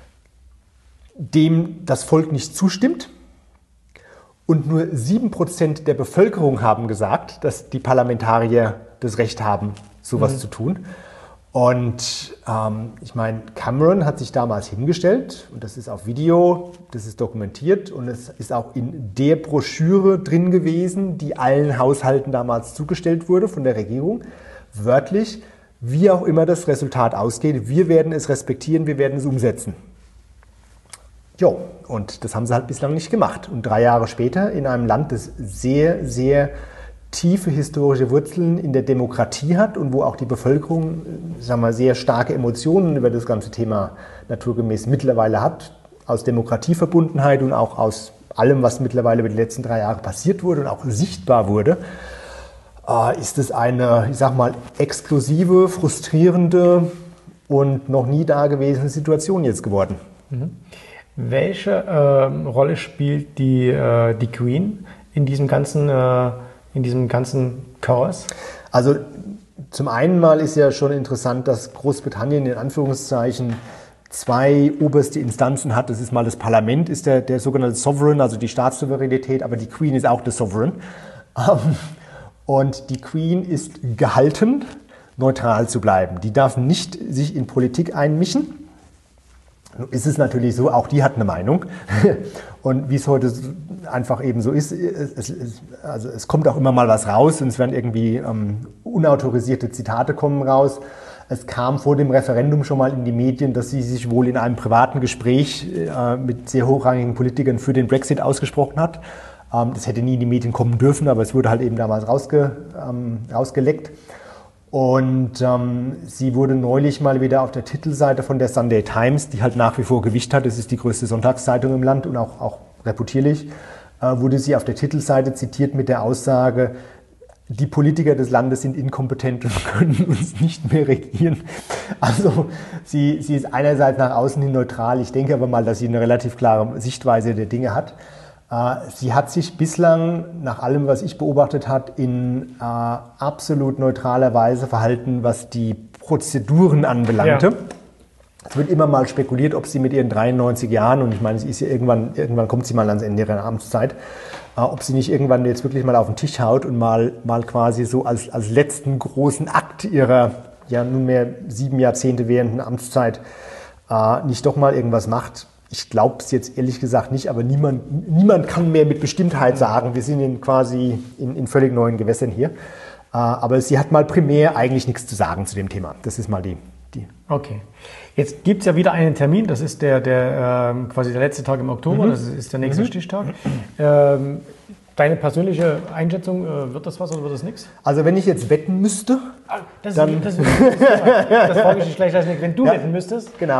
dem das Volk nicht zustimmt. Und nur 7% der Bevölkerung haben gesagt, dass die Parlamentarier das Recht haben, sowas zu tun. Und ich meine, Cameron hat sich damals hingestellt und das ist auf Video, das ist dokumentiert und es ist auch in der Broschüre drin gewesen, die allen Haushalten damals zugestellt wurde von der Regierung. Wörtlich, wie auch immer das Resultat ausgeht, wir werden es respektieren, wir werden es umsetzen. Jo, und das haben sie halt bislang nicht gemacht. Und 3 Jahre später in einem Land, das sehr, sehr tiefe historische Wurzeln in der Demokratie hat und wo auch die Bevölkerung, sagen wir, sehr starke Emotionen über das ganze Thema naturgemäß mittlerweile hat, aus Demokratieverbundenheit und auch aus allem, was mittlerweile über die letzten 3 Jahre passiert wurde und auch sichtbar wurde, ist es eine, ich sag mal, exklusive, frustrierende und noch nie dagewesene Situation jetzt geworden. Welche Rolle spielt die Queen in diesem ganzen Chaos? Also zum einen mal ist ja schon interessant, dass Großbritannien in Anführungszeichen 2 oberste Instanzen hat. Das ist mal das Parlament, ist der sogenannte Sovereign, also die Staatssouveränität, aber die Queen ist auch der Sovereign. Und die Queen ist gehalten, neutral zu bleiben. Die darf nicht sich in Politik einmischen. Nun ist es natürlich so, auch die hat eine Meinung. Und wie es heute einfach eben so ist, es kommt auch immer mal was raus und es werden irgendwie unautorisierte Zitate kommen raus. Es kam vor dem Referendum schon mal in die Medien, dass sie sich wohl in einem privaten Gespräch mit sehr hochrangigen Politikern für den Brexit ausgesprochen hat. Das hätte nie in die Medien kommen dürfen, aber es wurde halt eben damals rausgeleckt. Und sie wurde neulich mal wieder auf der Titelseite von der Sunday Times, die halt nach wie vor Gewicht hat, das ist die größte Sonntagszeitung im Land und auch reputierlich, wurde sie auf der Titelseite zitiert mit der Aussage, die Politiker des Landes sind inkompetent und können uns nicht mehr regieren. Also sie ist einerseits nach außen hin neutral, ich denke aber mal, dass sie eine relativ klare Sichtweise der Dinge hat. Sie hat sich bislang, nach allem, was ich beobachtet habe, in absolut neutraler Weise verhalten, was die Prozeduren anbelangte. Ja. Es wird immer mal spekuliert, ob sie mit ihren 93 Jahren, und ich meine, sie ist ja irgendwann kommt sie mal ans Ende ihrer Amtszeit, ob sie nicht irgendwann jetzt wirklich mal auf den Tisch haut und mal quasi so als letzten großen Akt ihrer ja nunmehr 7 Jahrzehnte währenden Amtszeit nicht doch mal irgendwas macht. Ich glaube es jetzt ehrlich gesagt nicht, aber niemand kann mehr mit Bestimmtheit sagen, wir sind quasi in völlig neuen Gewässern hier. Aber sie hat mal primär eigentlich nichts zu sagen zu dem Thema. Das ist mal die. Okay. Jetzt gibt es ja wieder einen Termin, das ist quasi der letzte Tag im Oktober, das ist der nächste Stichtag. Deine persönliche Einschätzung, wird das was oder wird das nichts? Also wenn ich jetzt wetten müsste, das frage ich dich gleich als nicht, wenn du wetten müsstest. Genau.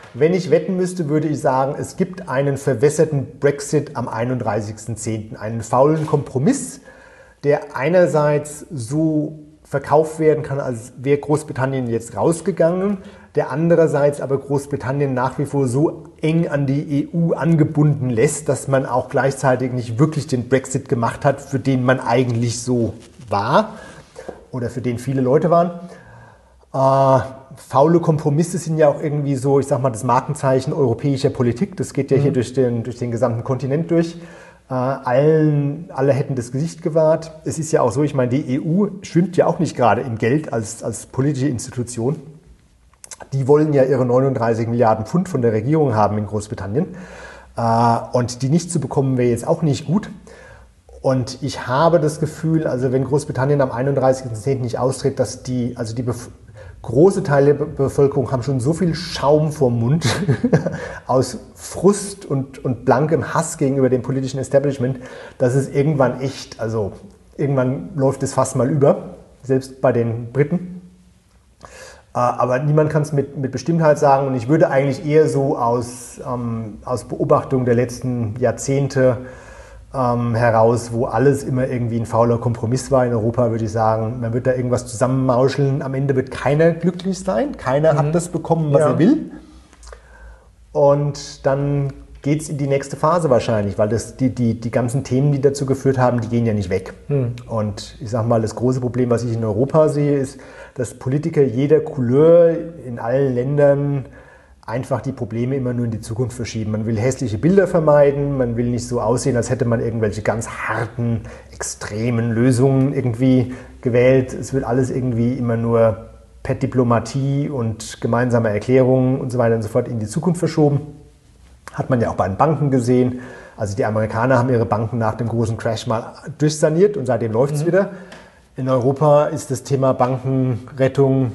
Wenn ich wetten müsste, würde ich sagen, es gibt einen verwässerten Brexit am 31.10., einen faulen Kompromiss, der einerseits so verkauft werden kann, als wäre Großbritannien jetzt rausgegangen, der andererseits aber Großbritannien nach wie vor so eng an die EU angebunden lässt, dass man auch gleichzeitig nicht wirklich den Brexit gemacht hat, für den man eigentlich so war oder für den viele Leute waren. Faule Kompromisse sind ja auch irgendwie so, ich sag mal, das Markenzeichen europäischer Politik. Das geht ja hier durch den gesamten Kontinent durch. Alle hätten das Gesicht gewahrt. Es ist ja auch so, ich meine, die EU schwimmt ja auch nicht gerade im Geld als politische Institution. Die wollen ja ihre 39 Milliarden Pfund von der Regierung haben in Großbritannien. Und die nicht zu bekommen, wäre jetzt auch nicht gut. Und ich habe das Gefühl, also wenn Großbritannien am 31.10. nicht austritt, dass große Teile der Bevölkerung haben schon so viel Schaum vorm Mund aus Frust und blankem Hass gegenüber dem politischen Establishment, dass es irgendwann irgendwann läuft es fast mal über, selbst bei den Briten. Aber niemand kann es mit Bestimmtheit sagen und ich würde eigentlich eher so aus Beobachtung der letzten Jahrzehnte heraus, wo alles immer irgendwie ein fauler Kompromiss war in Europa, würde ich sagen, man wird da irgendwas zusammenmauscheln. Am Ende wird keiner glücklich sein, keiner hat das bekommen, was er will. Und dann geht es in die nächste Phase wahrscheinlich, weil die ganzen Themen, die dazu geführt haben, die gehen ja nicht weg. Und ich sage mal, das große Problem, was ich in Europa sehe, ist, dass Politiker jeder Couleur in allen Ländern einfach die Probleme immer nur in die Zukunft verschieben. Man will hässliche Bilder vermeiden, man will nicht so aussehen, als hätte man irgendwelche ganz harten, extremen Lösungen irgendwie gewählt. Es wird alles irgendwie immer nur per Diplomatie und gemeinsame Erklärungen und so weiter und so fort in die Zukunft verschoben. Hat man ja auch bei den Banken gesehen. Also die Amerikaner haben ihre Banken nach dem großen Crash mal durchsaniert und seitdem läuft es wieder. In Europa ist das Thema Bankenrettung,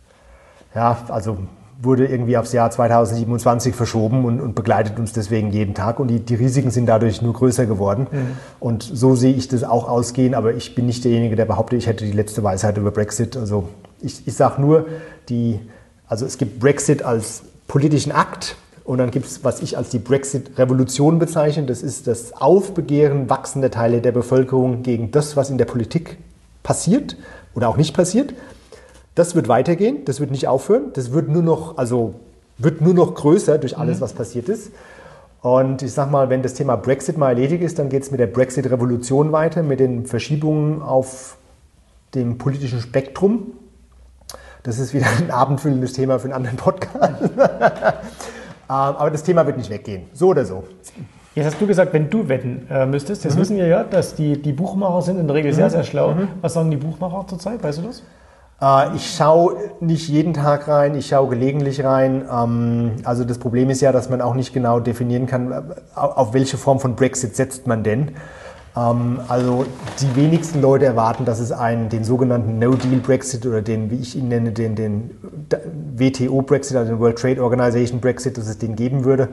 wurde irgendwie aufs Jahr 2027 verschoben und begleitet uns deswegen jeden Tag. Und die Risiken sind dadurch nur größer geworden. Und so sehe ich das auch ausgehen. Aber ich bin nicht derjenige, der behauptet, ich hätte die letzte Weisheit über Brexit. Also ich sage nur, es gibt Brexit als politischen Akt. Und dann gibt es, was ich als die Brexit-Revolution bezeichne. Das ist das Aufbegehren wachsender Teile der Bevölkerung gegen das, was in der Politik passiert oder auch nicht passiert. Das wird weitergehen, das wird nicht aufhören, das wird nur noch größer durch alles, was passiert ist. Und ich sage mal, wenn das Thema Brexit mal erledigt ist, dann geht es mit der Brexit-Revolution weiter, mit den Verschiebungen auf dem politischen Spektrum. Das ist wieder ein abendfüllendes Thema für einen anderen Podcast. Aber das Thema wird nicht weggehen, so oder so. Jetzt hast du gesagt, wenn du wetten müsstest, jetzt wissen wir ja, dass die Buchmacher sind in der Regel sehr, sehr schlau. Was sagen die Buchmacher zurzeit, weißt du das? Ich schaue nicht jeden Tag rein, ich schaue gelegentlich rein. Also das Problem ist ja, dass man auch nicht genau definieren kann, auf welche Form von Brexit setzt man denn. Also die wenigsten Leute erwarten, dass es den sogenannten No-Deal-Brexit oder den, wie ich ihn nenne, den WTO-Brexit, also den World Trade Organization Brexit, dass es den geben würde.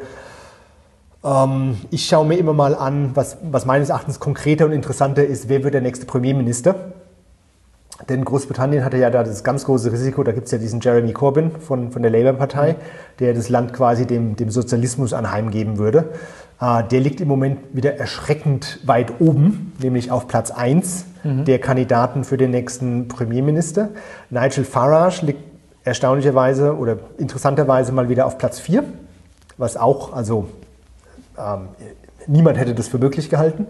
Ich schaue mir immer mal an, was meines Erachtens konkreter und interessanter ist, wer wird der nächste Premierminister. Denn Großbritannien hatte ja da das ganz große Risiko, da gibt es ja diesen Jeremy Corbyn von der Labour-Partei, der das Land quasi dem Sozialismus anheimgeben würde. Der liegt im Moment wieder erschreckend weit oben, nämlich auf Platz 1 der Kandidaten für den nächsten Premierminister. Nigel Farage liegt erstaunlicherweise oder interessanterweise mal wieder auf Platz 4, was auch, niemand hätte das für möglich gehalten.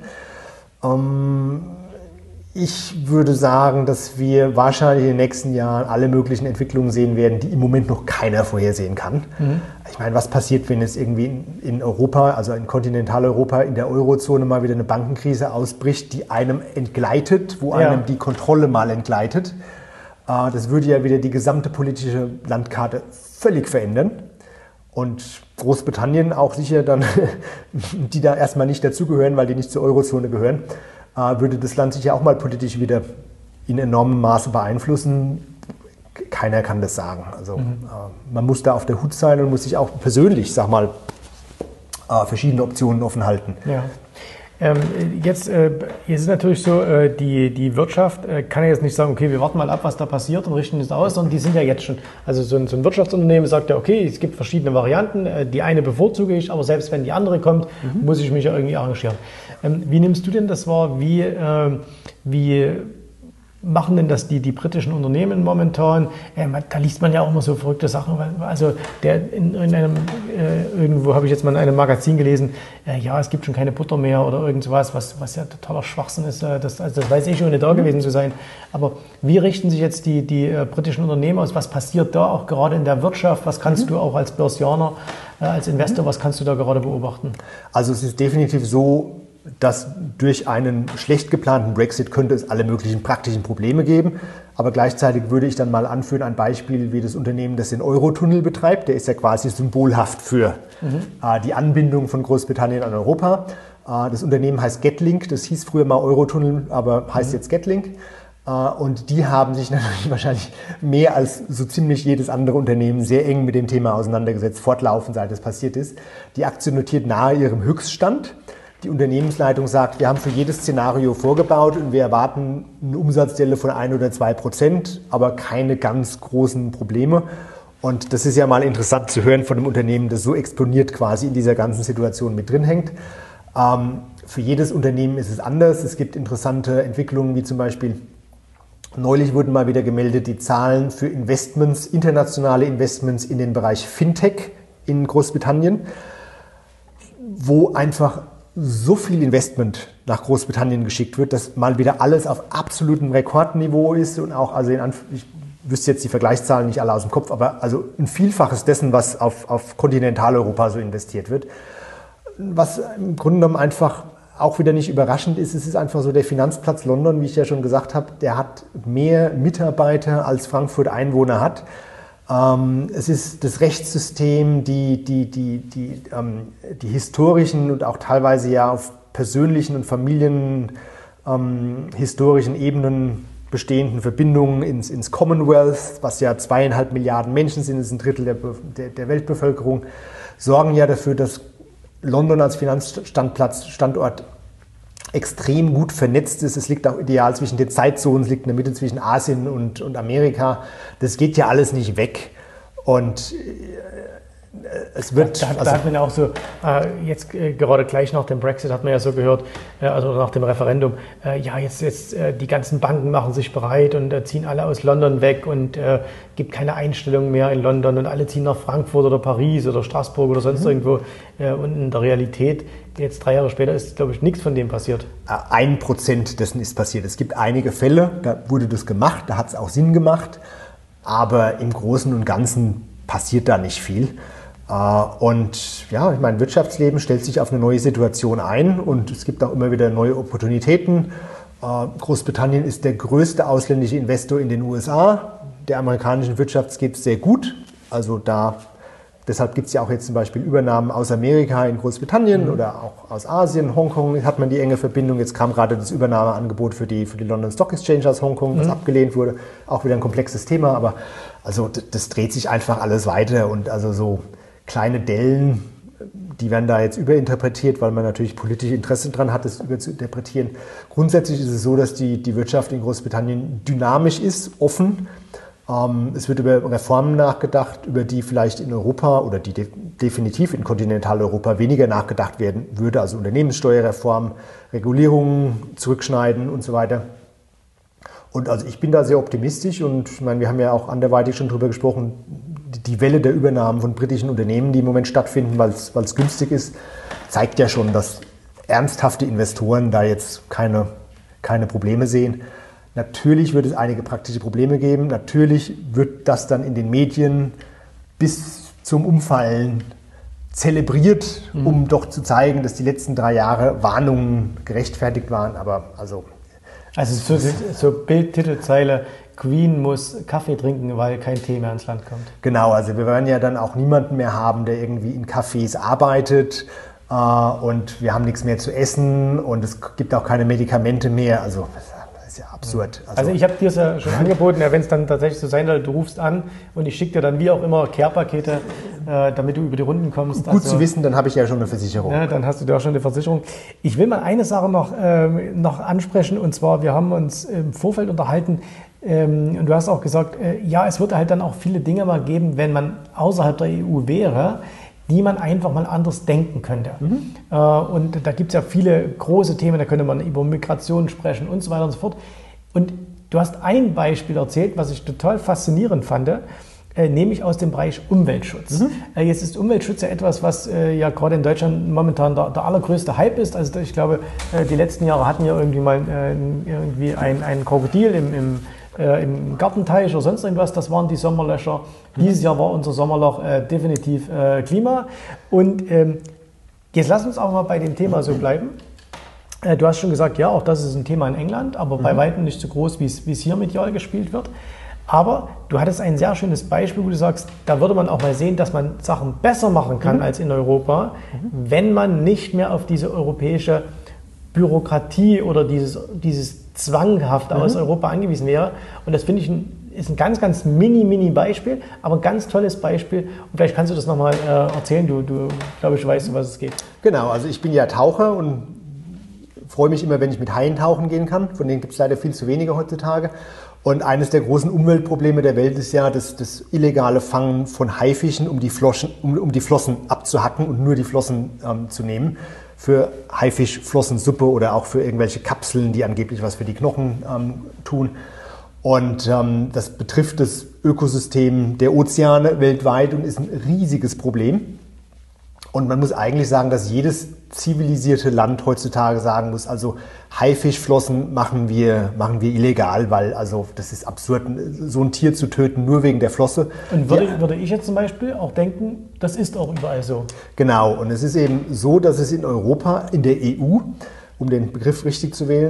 Ich würde sagen, dass wir wahrscheinlich in den nächsten Jahren alle möglichen Entwicklungen sehen werden, die im Moment noch keiner vorhersehen kann. Ich meine, was passiert, wenn es irgendwie in Europa, also in Kontinentaleuropa, in der Eurozone mal wieder eine Bankenkrise ausbricht, die einem entgleitet, wo einem die Kontrolle mal entgleitet. Das würde ja wieder die gesamte politische Landkarte völlig verändern. Und Großbritannien auch sicher dann, die da erstmal nicht dazugehören, weil die nicht zur Eurozone gehören, würde das Land sicher auch mal politisch wieder in enormem Maße beeinflussen. Keiner kann das sagen. Also man muss da auf der Hut sein und muss sich auch persönlich, verschiedene Optionen offen halten. Ja. Jetzt ist natürlich so, die Wirtschaft kann ja jetzt nicht sagen, okay, wir warten mal ab, was da passiert und richten es aus, sondern die sind ja jetzt schon, also so ein Wirtschaftsunternehmen sagt ja, okay, es gibt verschiedene Varianten, die eine bevorzuge ich, aber selbst wenn die andere kommt, muss ich mich ja irgendwie arrangieren. Wie nimmst du denn das wahr? Wie machen denn das die britischen Unternehmen momentan? Da liest man ja auch immer so verrückte Sachen. Also irgendwo habe ich jetzt mal in einem Magazin gelesen, ja, es gibt schon keine Butter mehr oder irgend sowas, was ja totaler Schwachsinn ist. Das weiß ich, ohne da gewesen zu sein. Aber wie richten sich jetzt die britischen Unternehmen aus? Was passiert da auch gerade in der Wirtschaft? Was kannst du auch als Börsianer, als Investor, was kannst du da gerade beobachten? Also es ist definitiv so, dass durch einen schlecht geplanten Brexit könnte es alle möglichen praktischen Probleme geben. Aber gleichzeitig würde ich dann mal anführen, ein Beispiel wie das Unternehmen, das den Eurotunnel betreibt. Der ist ja quasi symbolhaft für die Anbindung von Großbritannien an Europa. Das Unternehmen heißt Getlink, das hieß früher mal Eurotunnel, aber heißt jetzt Getlink. Und die haben sich natürlich wahrscheinlich mehr als so ziemlich jedes andere Unternehmen sehr eng mit dem Thema auseinandergesetzt, fortlaufend, seit es passiert ist. Die Aktie notiert nahe ihrem Höchststand. Die Unternehmensleitung sagt, wir haben für jedes Szenario vorgebaut und wir erwarten eine Umsatzdelle von 1 oder 2%, aber keine ganz großen Probleme. Und das ist ja mal interessant zu hören von einem Unternehmen, das so exponiert quasi in dieser ganzen Situation mit drin hängt. Für jedes Unternehmen ist es anders. Es gibt interessante Entwicklungen, wie zum Beispiel neulich wurden mal wieder gemeldet, die Zahlen für Investments, internationale Investments in den Bereich Fintech in Großbritannien, wo einfach so viel Investment nach Großbritannien geschickt wird, dass mal wieder alles auf absolutem Rekordniveau ist und auch, also ich wüsste jetzt die Vergleichszahlen nicht alle aus dem Kopf, aber also ein Vielfaches dessen, was auf Kontinentaleuropa so investiert wird. Was im Grunde genommen einfach auch wieder nicht überraschend ist, es ist einfach so, der Finanzplatz London, wie ich ja schon gesagt habe, der hat mehr Mitarbeiter als Frankfurt Einwohner hat. Es ist das Rechtssystem, die historischen und auch teilweise ja auf persönlichen und familienhistorischen Ebenen bestehenden Verbindungen ins Commonwealth, was ja 2,5 Milliarden Menschen sind, das ist ein Drittel der Weltbevölkerung, sorgen ja dafür, dass London als Finanzstandort extrem gut vernetzt ist. Es liegt auch ideal zwischen den Zeitzonen, es liegt in der Mitte zwischen Asien und Amerika. Das geht ja alles nicht weg. Und es wird... Da hat man ja auch so, jetzt gerade gleich nach dem Brexit hat man ja so gehört, also nach dem Referendum, ja jetzt die ganzen Banken machen sich bereit und ziehen alle aus London weg und gibt keine Einstellung mehr in London und alle ziehen nach Frankfurt oder Paris oder Straßburg oder sonst irgendwo. Und in der Realität, jetzt 3 Jahre später, ist, glaube ich, nichts von dem passiert. 1% dessen ist passiert. Es gibt einige Fälle, da wurde das gemacht, da hat es auch Sinn gemacht, aber im Großen und Ganzen passiert da nicht viel. Und ja, ich meine, Wirtschaftsleben stellt sich auf eine neue Situation ein und es gibt auch immer wieder neue Opportunitäten. Großbritannien ist der größte ausländische Investor in den USA. Der amerikanischen Wirtschaft geht es sehr gut. Also deshalb gibt es ja auch jetzt zum Beispiel Übernahmen aus Amerika in Großbritannien oder auch aus Asien. Hongkong hat man die enge Verbindung. Jetzt kam gerade das Übernahmeangebot für die London Stock Exchange aus Hongkong, das abgelehnt wurde. Auch wieder ein komplexes Thema, aber also das dreht sich einfach alles weiter und also so kleine Dellen, die werden da jetzt überinterpretiert, weil man natürlich politische Interesse daran hat, das überzuinterpretieren. Grundsätzlich ist es so, dass die Wirtschaft in Großbritannien dynamisch ist, offen. Es wird über Reformen nachgedacht, über die vielleicht in Europa oder die definitiv in Kontinentaleuropa weniger nachgedacht werden würde. Also Unternehmenssteuerreform, Regulierungen zurückschneiden und so weiter. Und also ich bin da sehr optimistisch und ich meine, wir haben ja auch anderweitig schon darüber gesprochen, die Welle der Übernahmen von britischen Unternehmen, die im Moment stattfinden, weil es günstig ist, zeigt ja schon, dass ernsthafte Investoren da jetzt keine Probleme sehen. Natürlich wird es einige praktische Probleme geben. Natürlich wird das dann in den Medien bis zum Umfallen zelebriert, um doch zu zeigen, dass die letzten 3 Jahre Warnungen gerechtfertigt waren. Aber also so Bildtitelzeile: Queen muss Kaffee trinken, weil kein Tee mehr ins Land kommt. Genau, also wir werden ja dann auch niemanden mehr haben, der irgendwie in Cafés arbeitet und wir haben nichts mehr zu essen und es gibt auch keine Medikamente mehr. Also ist ja absurd. Also ich habe dir es ja schon angeboten, ja, wenn es dann tatsächlich so sein soll, du rufst an und ich schicke dir dann wie auch immer Care-Pakete, damit du über die Runden kommst. Gut zu wissen, dann habe ich ja schon eine Versicherung. Ja, dann hast du ja auch schon eine Versicherung. Ich will mal eine Sache noch ansprechen, und zwar, wir haben uns im Vorfeld unterhalten, und du hast auch gesagt, ja, es wird halt dann auch viele Dinge mal geben, wenn man außerhalb der EU wäre, die man einfach mal anders denken könnte. Und da gibt es ja viele große Themen, da könnte man über Migration sprechen und so weiter und so fort. Und du hast ein Beispiel erzählt, was ich total faszinierend fand, nämlich aus dem Bereich Umweltschutz. Jetzt ist Umweltschutz ja etwas, was ja gerade in Deutschland momentan der allergrößte Hype ist. Also ich glaube, die letzten Jahre hatten ja irgendwie mal irgendwie ein Krokodil im Gartenteich oder sonst irgendwas, das waren die Sommerlöcher. Dieses Jahr war unser Sommerloch definitiv Klima. Und jetzt lass uns auch mal bei dem Thema so bleiben. Du hast schon gesagt, ja, auch das ist ein Thema in England, aber bei weitem nicht so groß, wie es hier medial gespielt wird. Aber du hattest ein sehr schönes Beispiel, wo du sagst, da würde man auch mal sehen, dass man Sachen besser machen kann als in Europa, wenn man nicht mehr auf diese europäische Bürokratie oder dieses Zwanghafte aus Europa angewiesen wäre. Und das finde ich ist ein ganz, ganz mini Beispiel, aber ein ganz tolles Beispiel. Und vielleicht kannst du das nochmal erzählen. Du glaube ich, weißt, um was es geht. Genau, also ich bin ja Taucher und freue mich immer, wenn ich mit Haien tauchen gehen kann. Von denen gibt es leider viel zu wenige heutzutage. Und eines der großen Umweltprobleme der Welt ist ja das illegale Fangen von Haifischen, um die Flossen abzuhacken und nur die Flossen zu nehmen. Für Haifischflossensuppe oder auch für irgendwelche Kapseln, die angeblich was für die Knochen tun. Und das betrifft das Ökosystem der Ozeane weltweit und ist ein riesiges Problem. Und man muss eigentlich sagen, dass jedes zivilisierte Land heutzutage sagen muss, also Haifischflossen machen wir illegal, weil also das ist absurd, so ein Tier zu töten, nur wegen der Flosse. Und würde ich jetzt zum Beispiel auch denken, das ist auch überall so. Genau, und es ist eben so, dass es in Europa, in der EU, um den Begriff richtig zu wählen,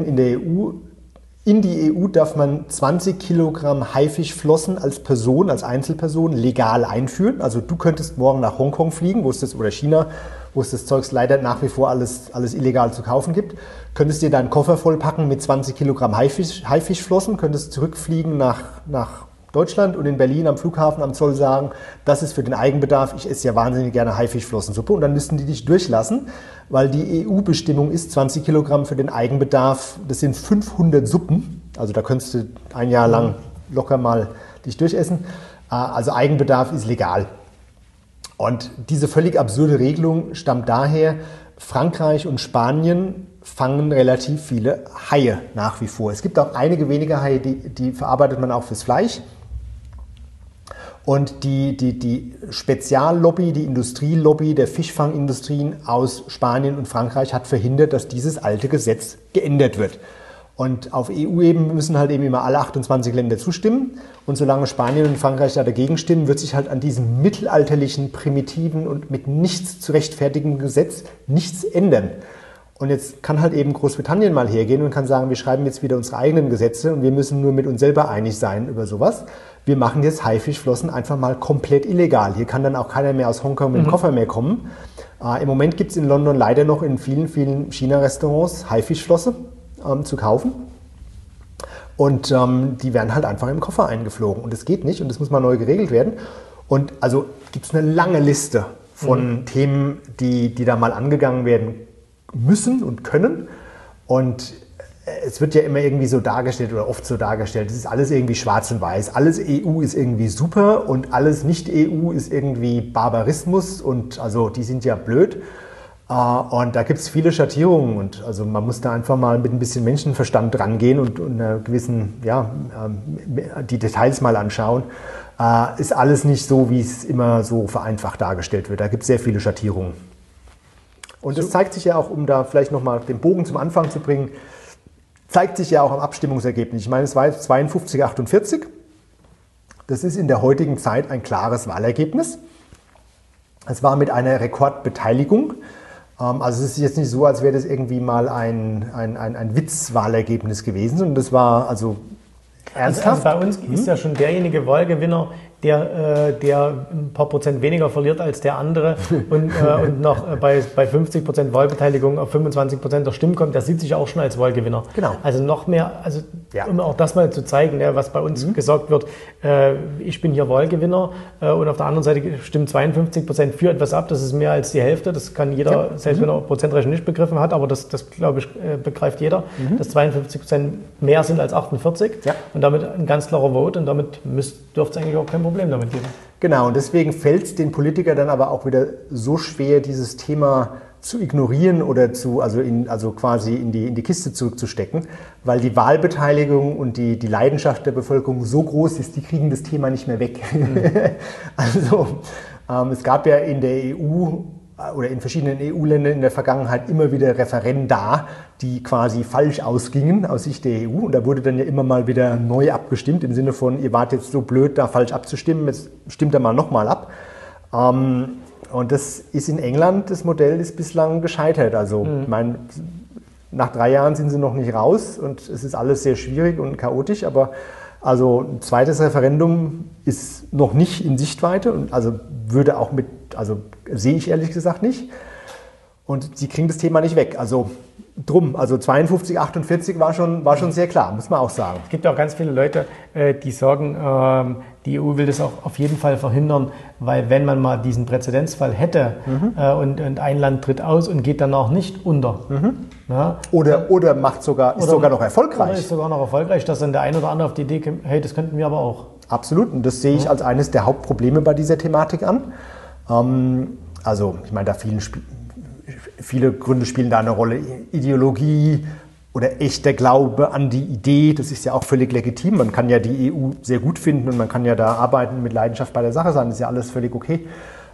in die EU darf man 20 Kilogramm Haifischflossen als Person, als Einzelperson legal einführen. Also du könntest morgen nach Hongkong fliegen, oder China, wo es das Zeugs leider nach wie vor alles illegal zu kaufen gibt. Könntest dir deinen Koffer vollpacken mit 20 Kilogramm Haifischflossen, könntest zurückfliegen nach Deutschland und in Berlin am Flughafen am Zoll sagen, das ist für den Eigenbedarf, ich esse ja wahnsinnig gerne Haifischflossensuppe, und dann müssten die dich durchlassen, weil die EU-Bestimmung ist 20 Kilogramm für den Eigenbedarf, das sind 500 Suppen, also da könntest du ein Jahr lang locker mal dich durchessen, also Eigenbedarf ist legal. Und diese völlig absurde Regelung stammt daher, Frankreich und Spanien fangen relativ viele Haie nach wie vor. Es gibt auch einige wenige Haie, die verarbeitet man auch fürs Fleisch. Und die Speziallobby, die Industrielobby der Fischfangindustrien aus Spanien und Frankreich hat verhindert, dass dieses alte Gesetz geändert wird. Und auf EU-Ebene müssen halt eben immer alle 28 Länder zustimmen. Und solange Spanien und Frankreich da dagegen stimmen, wird sich halt an diesem mittelalterlichen, primitiven und mit nichts zu rechtfertigenden Gesetz nichts ändern. Und jetzt kann halt eben Großbritannien mal hergehen und kann sagen, wir schreiben jetzt wieder unsere eigenen Gesetze und wir müssen nur mit uns selber einig sein über sowas. Wir machen jetzt Haifischflossen einfach mal komplett illegal. Hier kann dann auch keiner mehr aus Hongkong mit dem Koffer mehr kommen. Im Moment gibt es in London leider noch in vielen, vielen China-Restaurants Haifischflosse zu kaufen. Und die werden halt einfach im Koffer eingeflogen. Und das geht nicht und das muss mal neu geregelt werden. Und also gibt es eine lange Liste von Themen, die da mal angegangen werden müssen und können. Und es wird ja immer irgendwie so dargestellt oder oft so dargestellt, es ist alles irgendwie schwarz und weiß. Alles EU ist irgendwie super und alles Nicht-EU ist irgendwie Barbarismus und also die sind ja blöd. Und da gibt es viele Schattierungen und also man muss da einfach mal mit ein bisschen Menschenverstand rangehen und einer gewissen, die Details mal anschauen. Ist alles nicht so, wie es immer so vereinfacht dargestellt wird. Da gibt es sehr viele Schattierungen. Und das zeigt sich ja auch, um da vielleicht nochmal den Bogen zum Anfang zu bringen, zeigt sich ja auch am Abstimmungsergebnis. Ich meine, es war jetzt 52-48. Das ist in der heutigen Zeit ein klares Wahlergebnis. Es war mit einer Rekordbeteiligung. Also es ist jetzt nicht so, als wäre das irgendwie mal ein Witzwahlergebnis gewesen, sondern das war also ernsthaft. Also bei uns ist ja schon derjenige Wahlgewinner, der ein paar Prozent weniger verliert als der andere und noch bei 50% Wahlbeteiligung auf 25% der Stimmen kommt, der sieht sich auch schon als Wahlgewinner. Genau. Also noch mehr, um auch das mal zu zeigen, was bei uns gesagt wird, ich bin hier Wahlgewinner und auf der anderen Seite stimmen 52% für etwas ab, das ist mehr als die Hälfte, das kann jeder, selbst wenn er Prozentrechnung nicht begriffen hat, aber das glaube ich, begreift jeder, dass 52% mehr sind als 48 und damit ein ganz klarer Vote und damit dürfte es eigentlich auch kein Problem damit geben. Genau, und deswegen fällt es den Politikern dann aber auch wieder so schwer, dieses Thema zu ignorieren oder quasi in die Kiste zu stecken, weil die Wahlbeteiligung und die Leidenschaft der Bevölkerung so groß ist, die kriegen das Thema nicht mehr weg. Es gab ja in der EU oder in verschiedenen EU-Ländern in der Vergangenheit immer wieder Referenda, die quasi falsch ausgingen aus Sicht der EU. Und da wurde dann ja immer mal wieder neu abgestimmt, im Sinne von, ihr wart jetzt so blöd, da falsch abzustimmen, jetzt stimmt da mal nochmal ab. Und das ist in England, das Modell ist bislang gescheitert. Also ich meine, nach 3 Jahren sind sie noch nicht raus und es ist alles sehr schwierig und chaotisch, aber also ein zweites Referendum ist noch nicht in Sichtweite und also sehe ich ehrlich gesagt nicht. Und sie kriegen das Thema nicht weg. Also 52, 48 war schon sehr klar, muss man auch sagen. Es gibt auch ganz viele Leute, die sagen, die EU will das auch auf jeden Fall verhindern, weil wenn man mal diesen Präzedenzfall hätte und ein Land tritt aus und geht danach nicht unter. Ja, oder ist sogar noch erfolgreich. Oder ist sogar noch erfolgreich, dass dann der eine oder andere auf die Idee kommt, hey, das könnten wir aber auch. Absolut, und das sehe ich als eines der Hauptprobleme bei dieser Thematik an. Ich meine, viele Gründe spielen da eine Rolle. Ideologie oder echter Glaube an die Idee, das ist ja auch völlig legitim. Man kann ja die EU sehr gut finden und man kann ja da arbeiten, mit Leidenschaft bei der Sache sein, das ist ja alles völlig okay.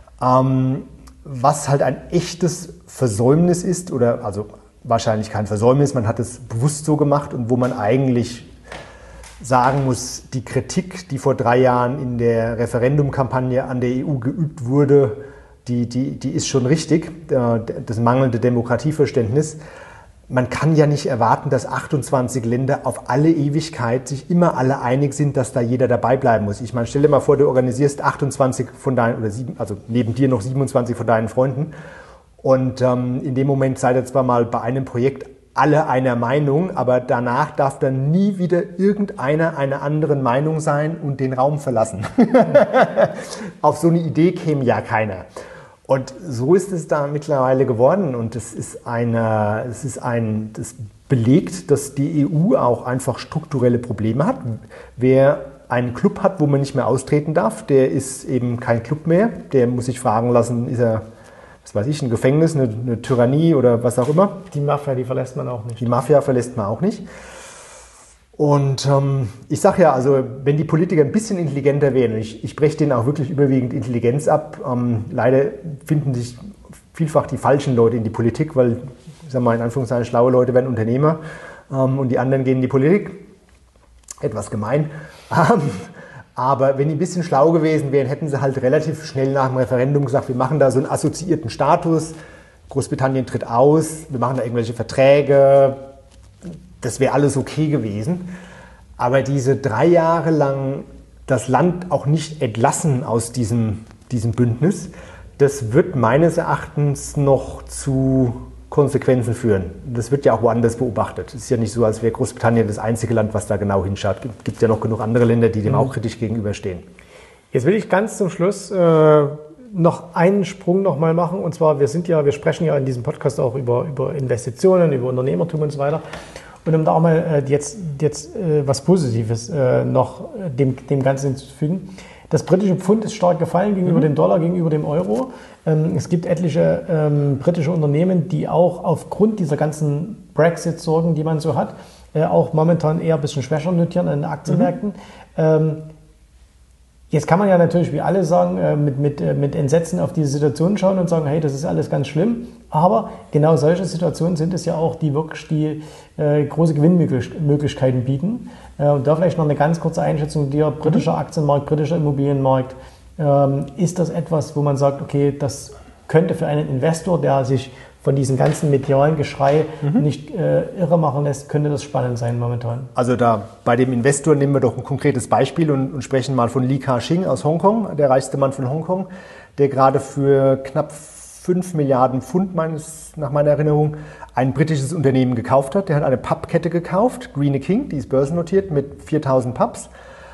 Was halt ein echtes Versäumnis ist, also wahrscheinlich kein Versäumnis, man hat es bewusst so gemacht und wo man eigentlich sagen muss, die Kritik, die vor 3 Jahren in der Referendumkampagne an der EU geübt wurde, die ist schon richtig, das mangelnde Demokratieverständnis. Man kann ja nicht erwarten, dass 28 Länder auf alle Ewigkeit sich immer alle einig sind, dass da jeder dabei bleiben muss. Ich meine, stell dir mal vor, du organisierst 28 von deinen, also neben dir noch 27 von deinen Freunden und in dem Moment seid ihr zwar mal bei einem Projekt alle einer Meinung, aber danach darf dann nie wieder irgendeiner einer anderen Meinung sein und den Raum verlassen. Auf so eine Idee käme ja keiner. Und so ist es da mittlerweile geworden und das belegt, dass die EU auch einfach strukturelle Probleme hat. Wer einen Club hat, wo man nicht mehr austreten darf, der ist eben kein Club mehr. Der muss sich fragen lassen, ist er, was weiß ich, ein Gefängnis, eine Tyrannie oder was auch immer. Die Mafia, die verlässt man auch nicht. Die Mafia verlässt man auch nicht. Und ich sage ja, also wenn die Politiker ein bisschen intelligenter wären, und ich spreche denen auch wirklich überwiegend Intelligenz ab, leider finden sich vielfach die falschen Leute in die Politik, weil, ich sage mal in Anführungszeichen, schlaue Leute werden Unternehmer und die anderen gehen in die Politik. Etwas gemein. Aber wenn die ein bisschen schlau gewesen wären, hätten sie halt relativ schnell nach dem Referendum gesagt, wir machen da so einen assoziierten Status, Großbritannien tritt aus, wir machen da irgendwelche Verträge, das wäre alles okay gewesen. Aber diese 3 Jahre lang das Land auch nicht entlassen aus diesem Bündnis, das wird meines Erachtens noch zu Konsequenzen führen. Das wird ja auch woanders beobachtet. Es ist ja nicht so, als wäre Großbritannien das einzige Land, was da genau hinschaut. Es gibt ja noch genug andere Länder, die dem auch kritisch gegenüberstehen. Jetzt will ich ganz zum Schluss noch einen Sprung noch mal machen. Und zwar, wir sprechen ja in diesem Podcast auch über Investitionen, über Unternehmertum und so weiter. Und um da auch mal jetzt was Positives noch dem Ganzen hinzufügen. Das britische Pfund ist stark gefallen gegenüber dem Dollar, gegenüber dem Euro. Es gibt etliche britische Unternehmen, die auch aufgrund dieser ganzen Brexit-Sorgen, die man so hat, auch momentan eher ein bisschen schwächer notieren an den Aktienmärkten. Jetzt kann man ja natürlich, wie alle sagen, mit Entsetzen auf diese Situation schauen und sagen, hey, das ist alles ganz schlimm. Aber genau solche Situationen sind es ja auch, die wirklich die große Gewinnmöglichkeiten bieten. Und da vielleicht noch eine ganz kurze Einschätzung dir, britischer Aktienmarkt, britischer Immobilienmarkt. Ist das etwas, wo man sagt, okay, das könnte für einen Investor, der sich von diesem ganzen medialen Geschrei nicht irre machen lässt, könnte das spannend sein momentan. Also da bei dem Investor nehmen wir doch ein konkretes Beispiel und sprechen mal von Li Ka-shing aus Hongkong, der reichste Mann von Hongkong, der gerade für knapp 5 Milliarden Pfund nach meiner Erinnerung ein britisches Unternehmen gekauft hat. Der hat eine Pubkette gekauft, Greene King, die ist börsennotiert mit 4000 Pubs.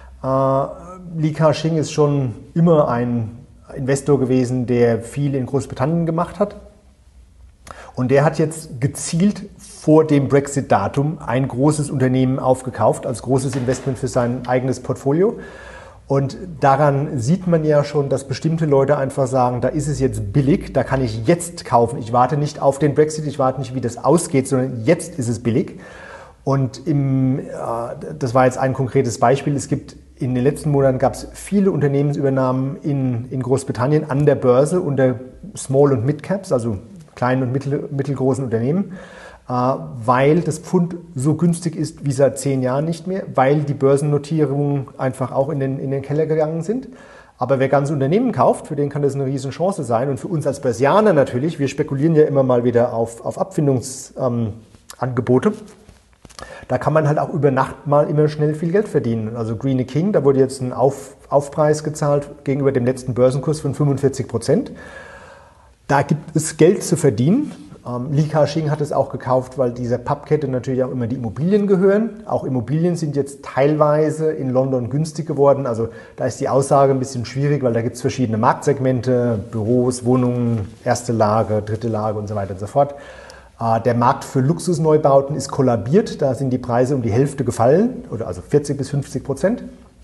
Li Ka-shing ist schon immer ein Investor gewesen, der viel in Großbritannien gemacht hat. Und der hat jetzt gezielt vor dem Brexit-Datum ein großes Unternehmen aufgekauft, als großes Investment für sein eigenes Portfolio. Und daran sieht man ja schon, dass bestimmte Leute einfach sagen, da ist es jetzt billig, da kann ich jetzt kaufen. Ich warte nicht auf den Brexit, ich warte nicht, wie das ausgeht, sondern jetzt ist es billig. Und das war jetzt ein konkretes Beispiel. Es gibt in den letzten Monaten gab es viele Unternehmensübernahmen in Großbritannien an der Börse unter Small- und Mid-Caps, also kleinen und mittelgroßen Unternehmen, weil das Pfund so günstig ist wie seit 10 Jahren nicht mehr, weil die Börsennotierungen einfach auch in den Keller gegangen sind. Aber wer ganze Unternehmen kauft, für den kann das eine Riesenchance sein. Und für uns als Börsianer natürlich, wir spekulieren ja immer mal wieder auf Abfindungsangebote. Da kann man halt auch über Nacht mal immer schnell viel Geld verdienen. Also Greene King, da wurde jetzt ein Aufpreis gezahlt gegenüber dem letzten Börsenkurs von 45%. Da gibt es Geld zu verdienen. Li Ka-shing hat es auch gekauft, weil dieser Pubkette natürlich auch immer die Immobilien gehören. Auch Immobilien sind jetzt teilweise in London günstig geworden. Also da ist die Aussage ein bisschen schwierig, weil da gibt es verschiedene Marktsegmente, Büros, Wohnungen, erste Lage, dritte Lage und so weiter und so fort. Der Markt für Luxusneubauten ist kollabiert. Da sind die Preise um die Hälfte gefallen, oder also 40-50%.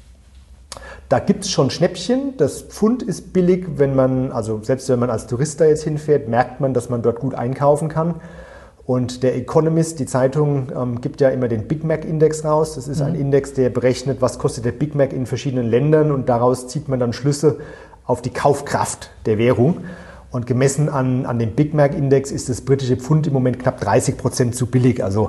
Da gibt es schon Schnäppchen. Das Pfund ist billig, selbst wenn man als Tourist da jetzt hinfährt, merkt man, dass man dort gut einkaufen kann. Und der Economist, die Zeitung, gibt ja immer den Big Mac Index raus. Das ist ein Index, der berechnet, was kostet der Big Mac in verschiedenen Ländern, und daraus zieht man dann Schlüsse auf die Kaufkraft der Währung. Und gemessen an dem Big Mac Index ist das britische Pfund im Moment knapp 30% zu billig. Also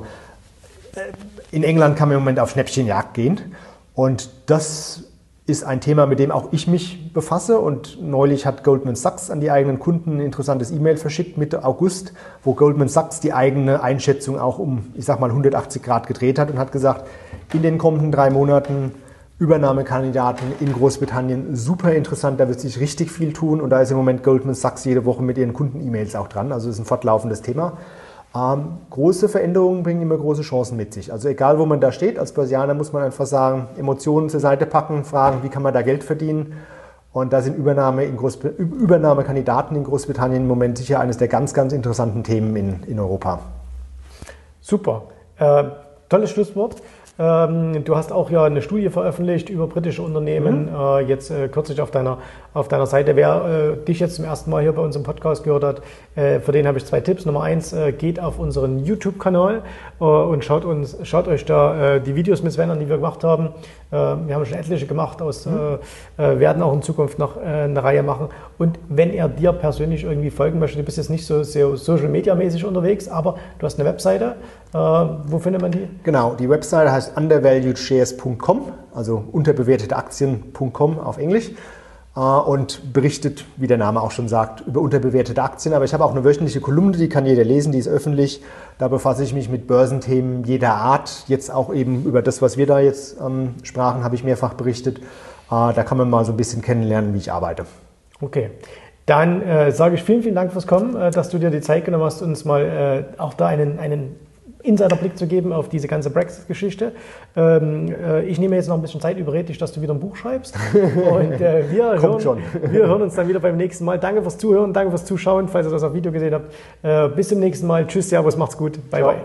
in England kann man im Moment auf Schnäppchenjagd gehen. Und das ist ein Thema, mit dem auch ich mich befasse. Und neulich hat Goldman Sachs an die eigenen Kunden ein interessantes E-Mail verschickt, Mitte August, wo Goldman Sachs die eigene Einschätzung auch um, 180 Grad gedreht hat und hat gesagt, in den kommenden 3 Monaten Übernahmekandidaten in Großbritannien, super interessant, da wird sich richtig viel tun. Und da ist im Moment Goldman Sachs jede Woche mit ihren Kunden-E-Mails auch dran. Also es ist ein fortlaufendes Thema. Große Veränderungen bringen immer große Chancen mit sich. Also egal, wo man da steht, als Börsianer muss man einfach sagen, Emotionen zur Seite packen, fragen, wie kann man da Geld verdienen. Und da sind Übernahmekandidaten in Großbritannien im Moment sicher eines der ganz, ganz interessanten Themen in Europa. Super. Tolles Schlusswort. Du hast auch ja eine Studie veröffentlicht über britische Unternehmen, jetzt kürzlich auf deiner Seite. Wer dich jetzt zum ersten Mal hier bei uns im Podcast gehört hat, für den habe ich 2 Tipps. Nummer 1, geht auf unseren YouTube-Kanal und schaut euch da die Videos mit Sven an, die wir gemacht haben. Wir haben schon etliche gemacht, werden auch in Zukunft noch eine Reihe machen. Und wenn er dir persönlich irgendwie folgen möchte, du bist jetzt nicht so Social-Media-mäßig unterwegs, aber du hast eine Webseite. Wo findet man die? Genau, die Webseite heißt undervaluedshares.com, also unterbewerteteaktien.com auf Englisch, und berichtet, wie der Name auch schon sagt, über unterbewertete Aktien. Aber ich habe auch eine wöchentliche Kolumne, die kann jeder lesen, die ist öffentlich. Da befasse ich mich mit Börsenthemen jeder Art. Jetzt auch eben über das, was wir da jetzt sprachen, habe ich mehrfach berichtet. Da kann man mal so ein bisschen kennenlernen, wie ich arbeite. Okay. Dann sage ich vielen, vielen Dank fürs Kommen, dass du dir die Zeit genommen hast, uns mal auch da einen Insiderblick zu geben auf diese ganze Brexit-Geschichte. Ich nehme jetzt noch ein bisschen Zeit, überrede dich, dass du wieder ein Buch schreibst. Und wir hören uns dann wieder beim nächsten Mal. Danke fürs Zuhören, danke fürs Zuschauen, falls ihr das auf Video gesehen habt. Bis zum nächsten Mal. Tschüss, servus, macht's gut. Bye, bye.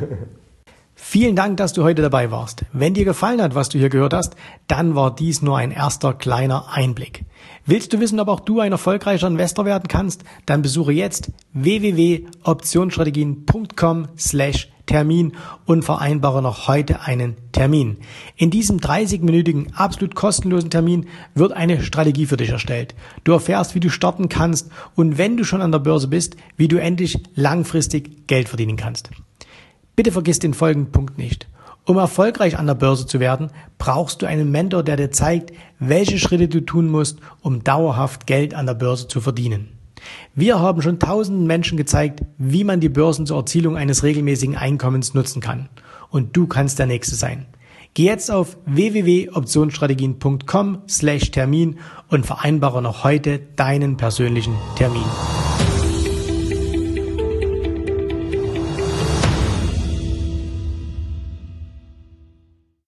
Vielen Dank, dass du heute dabei warst. Wenn dir gefallen hat, was du hier gehört hast, dann war dies nur ein erster kleiner Einblick. Willst du wissen, ob auch du ein erfolgreicher Investor werden kannst? Dann besuche jetzt www.optionsstrategien.com/Termin und vereinbare noch heute einen Termin. In diesem 30-minütigen, absolut kostenlosen Termin wird eine Strategie für dich erstellt. Du erfährst, wie du starten kannst und wenn du schon an der Börse bist, wie du endlich langfristig Geld verdienen kannst. Bitte vergiss den folgenden Punkt nicht. Um erfolgreich an der Börse zu werden, brauchst du einen Mentor, der dir zeigt, welche Schritte du tun musst, um dauerhaft Geld an der Börse zu verdienen. Wir haben schon tausenden Menschen gezeigt, wie man die Börsen zur Erzielung eines regelmäßigen Einkommens nutzen kann. Und du kannst der Nächste sein. Geh jetzt auf www.optionsstrategien.com/Termin und vereinbare noch heute deinen persönlichen Termin.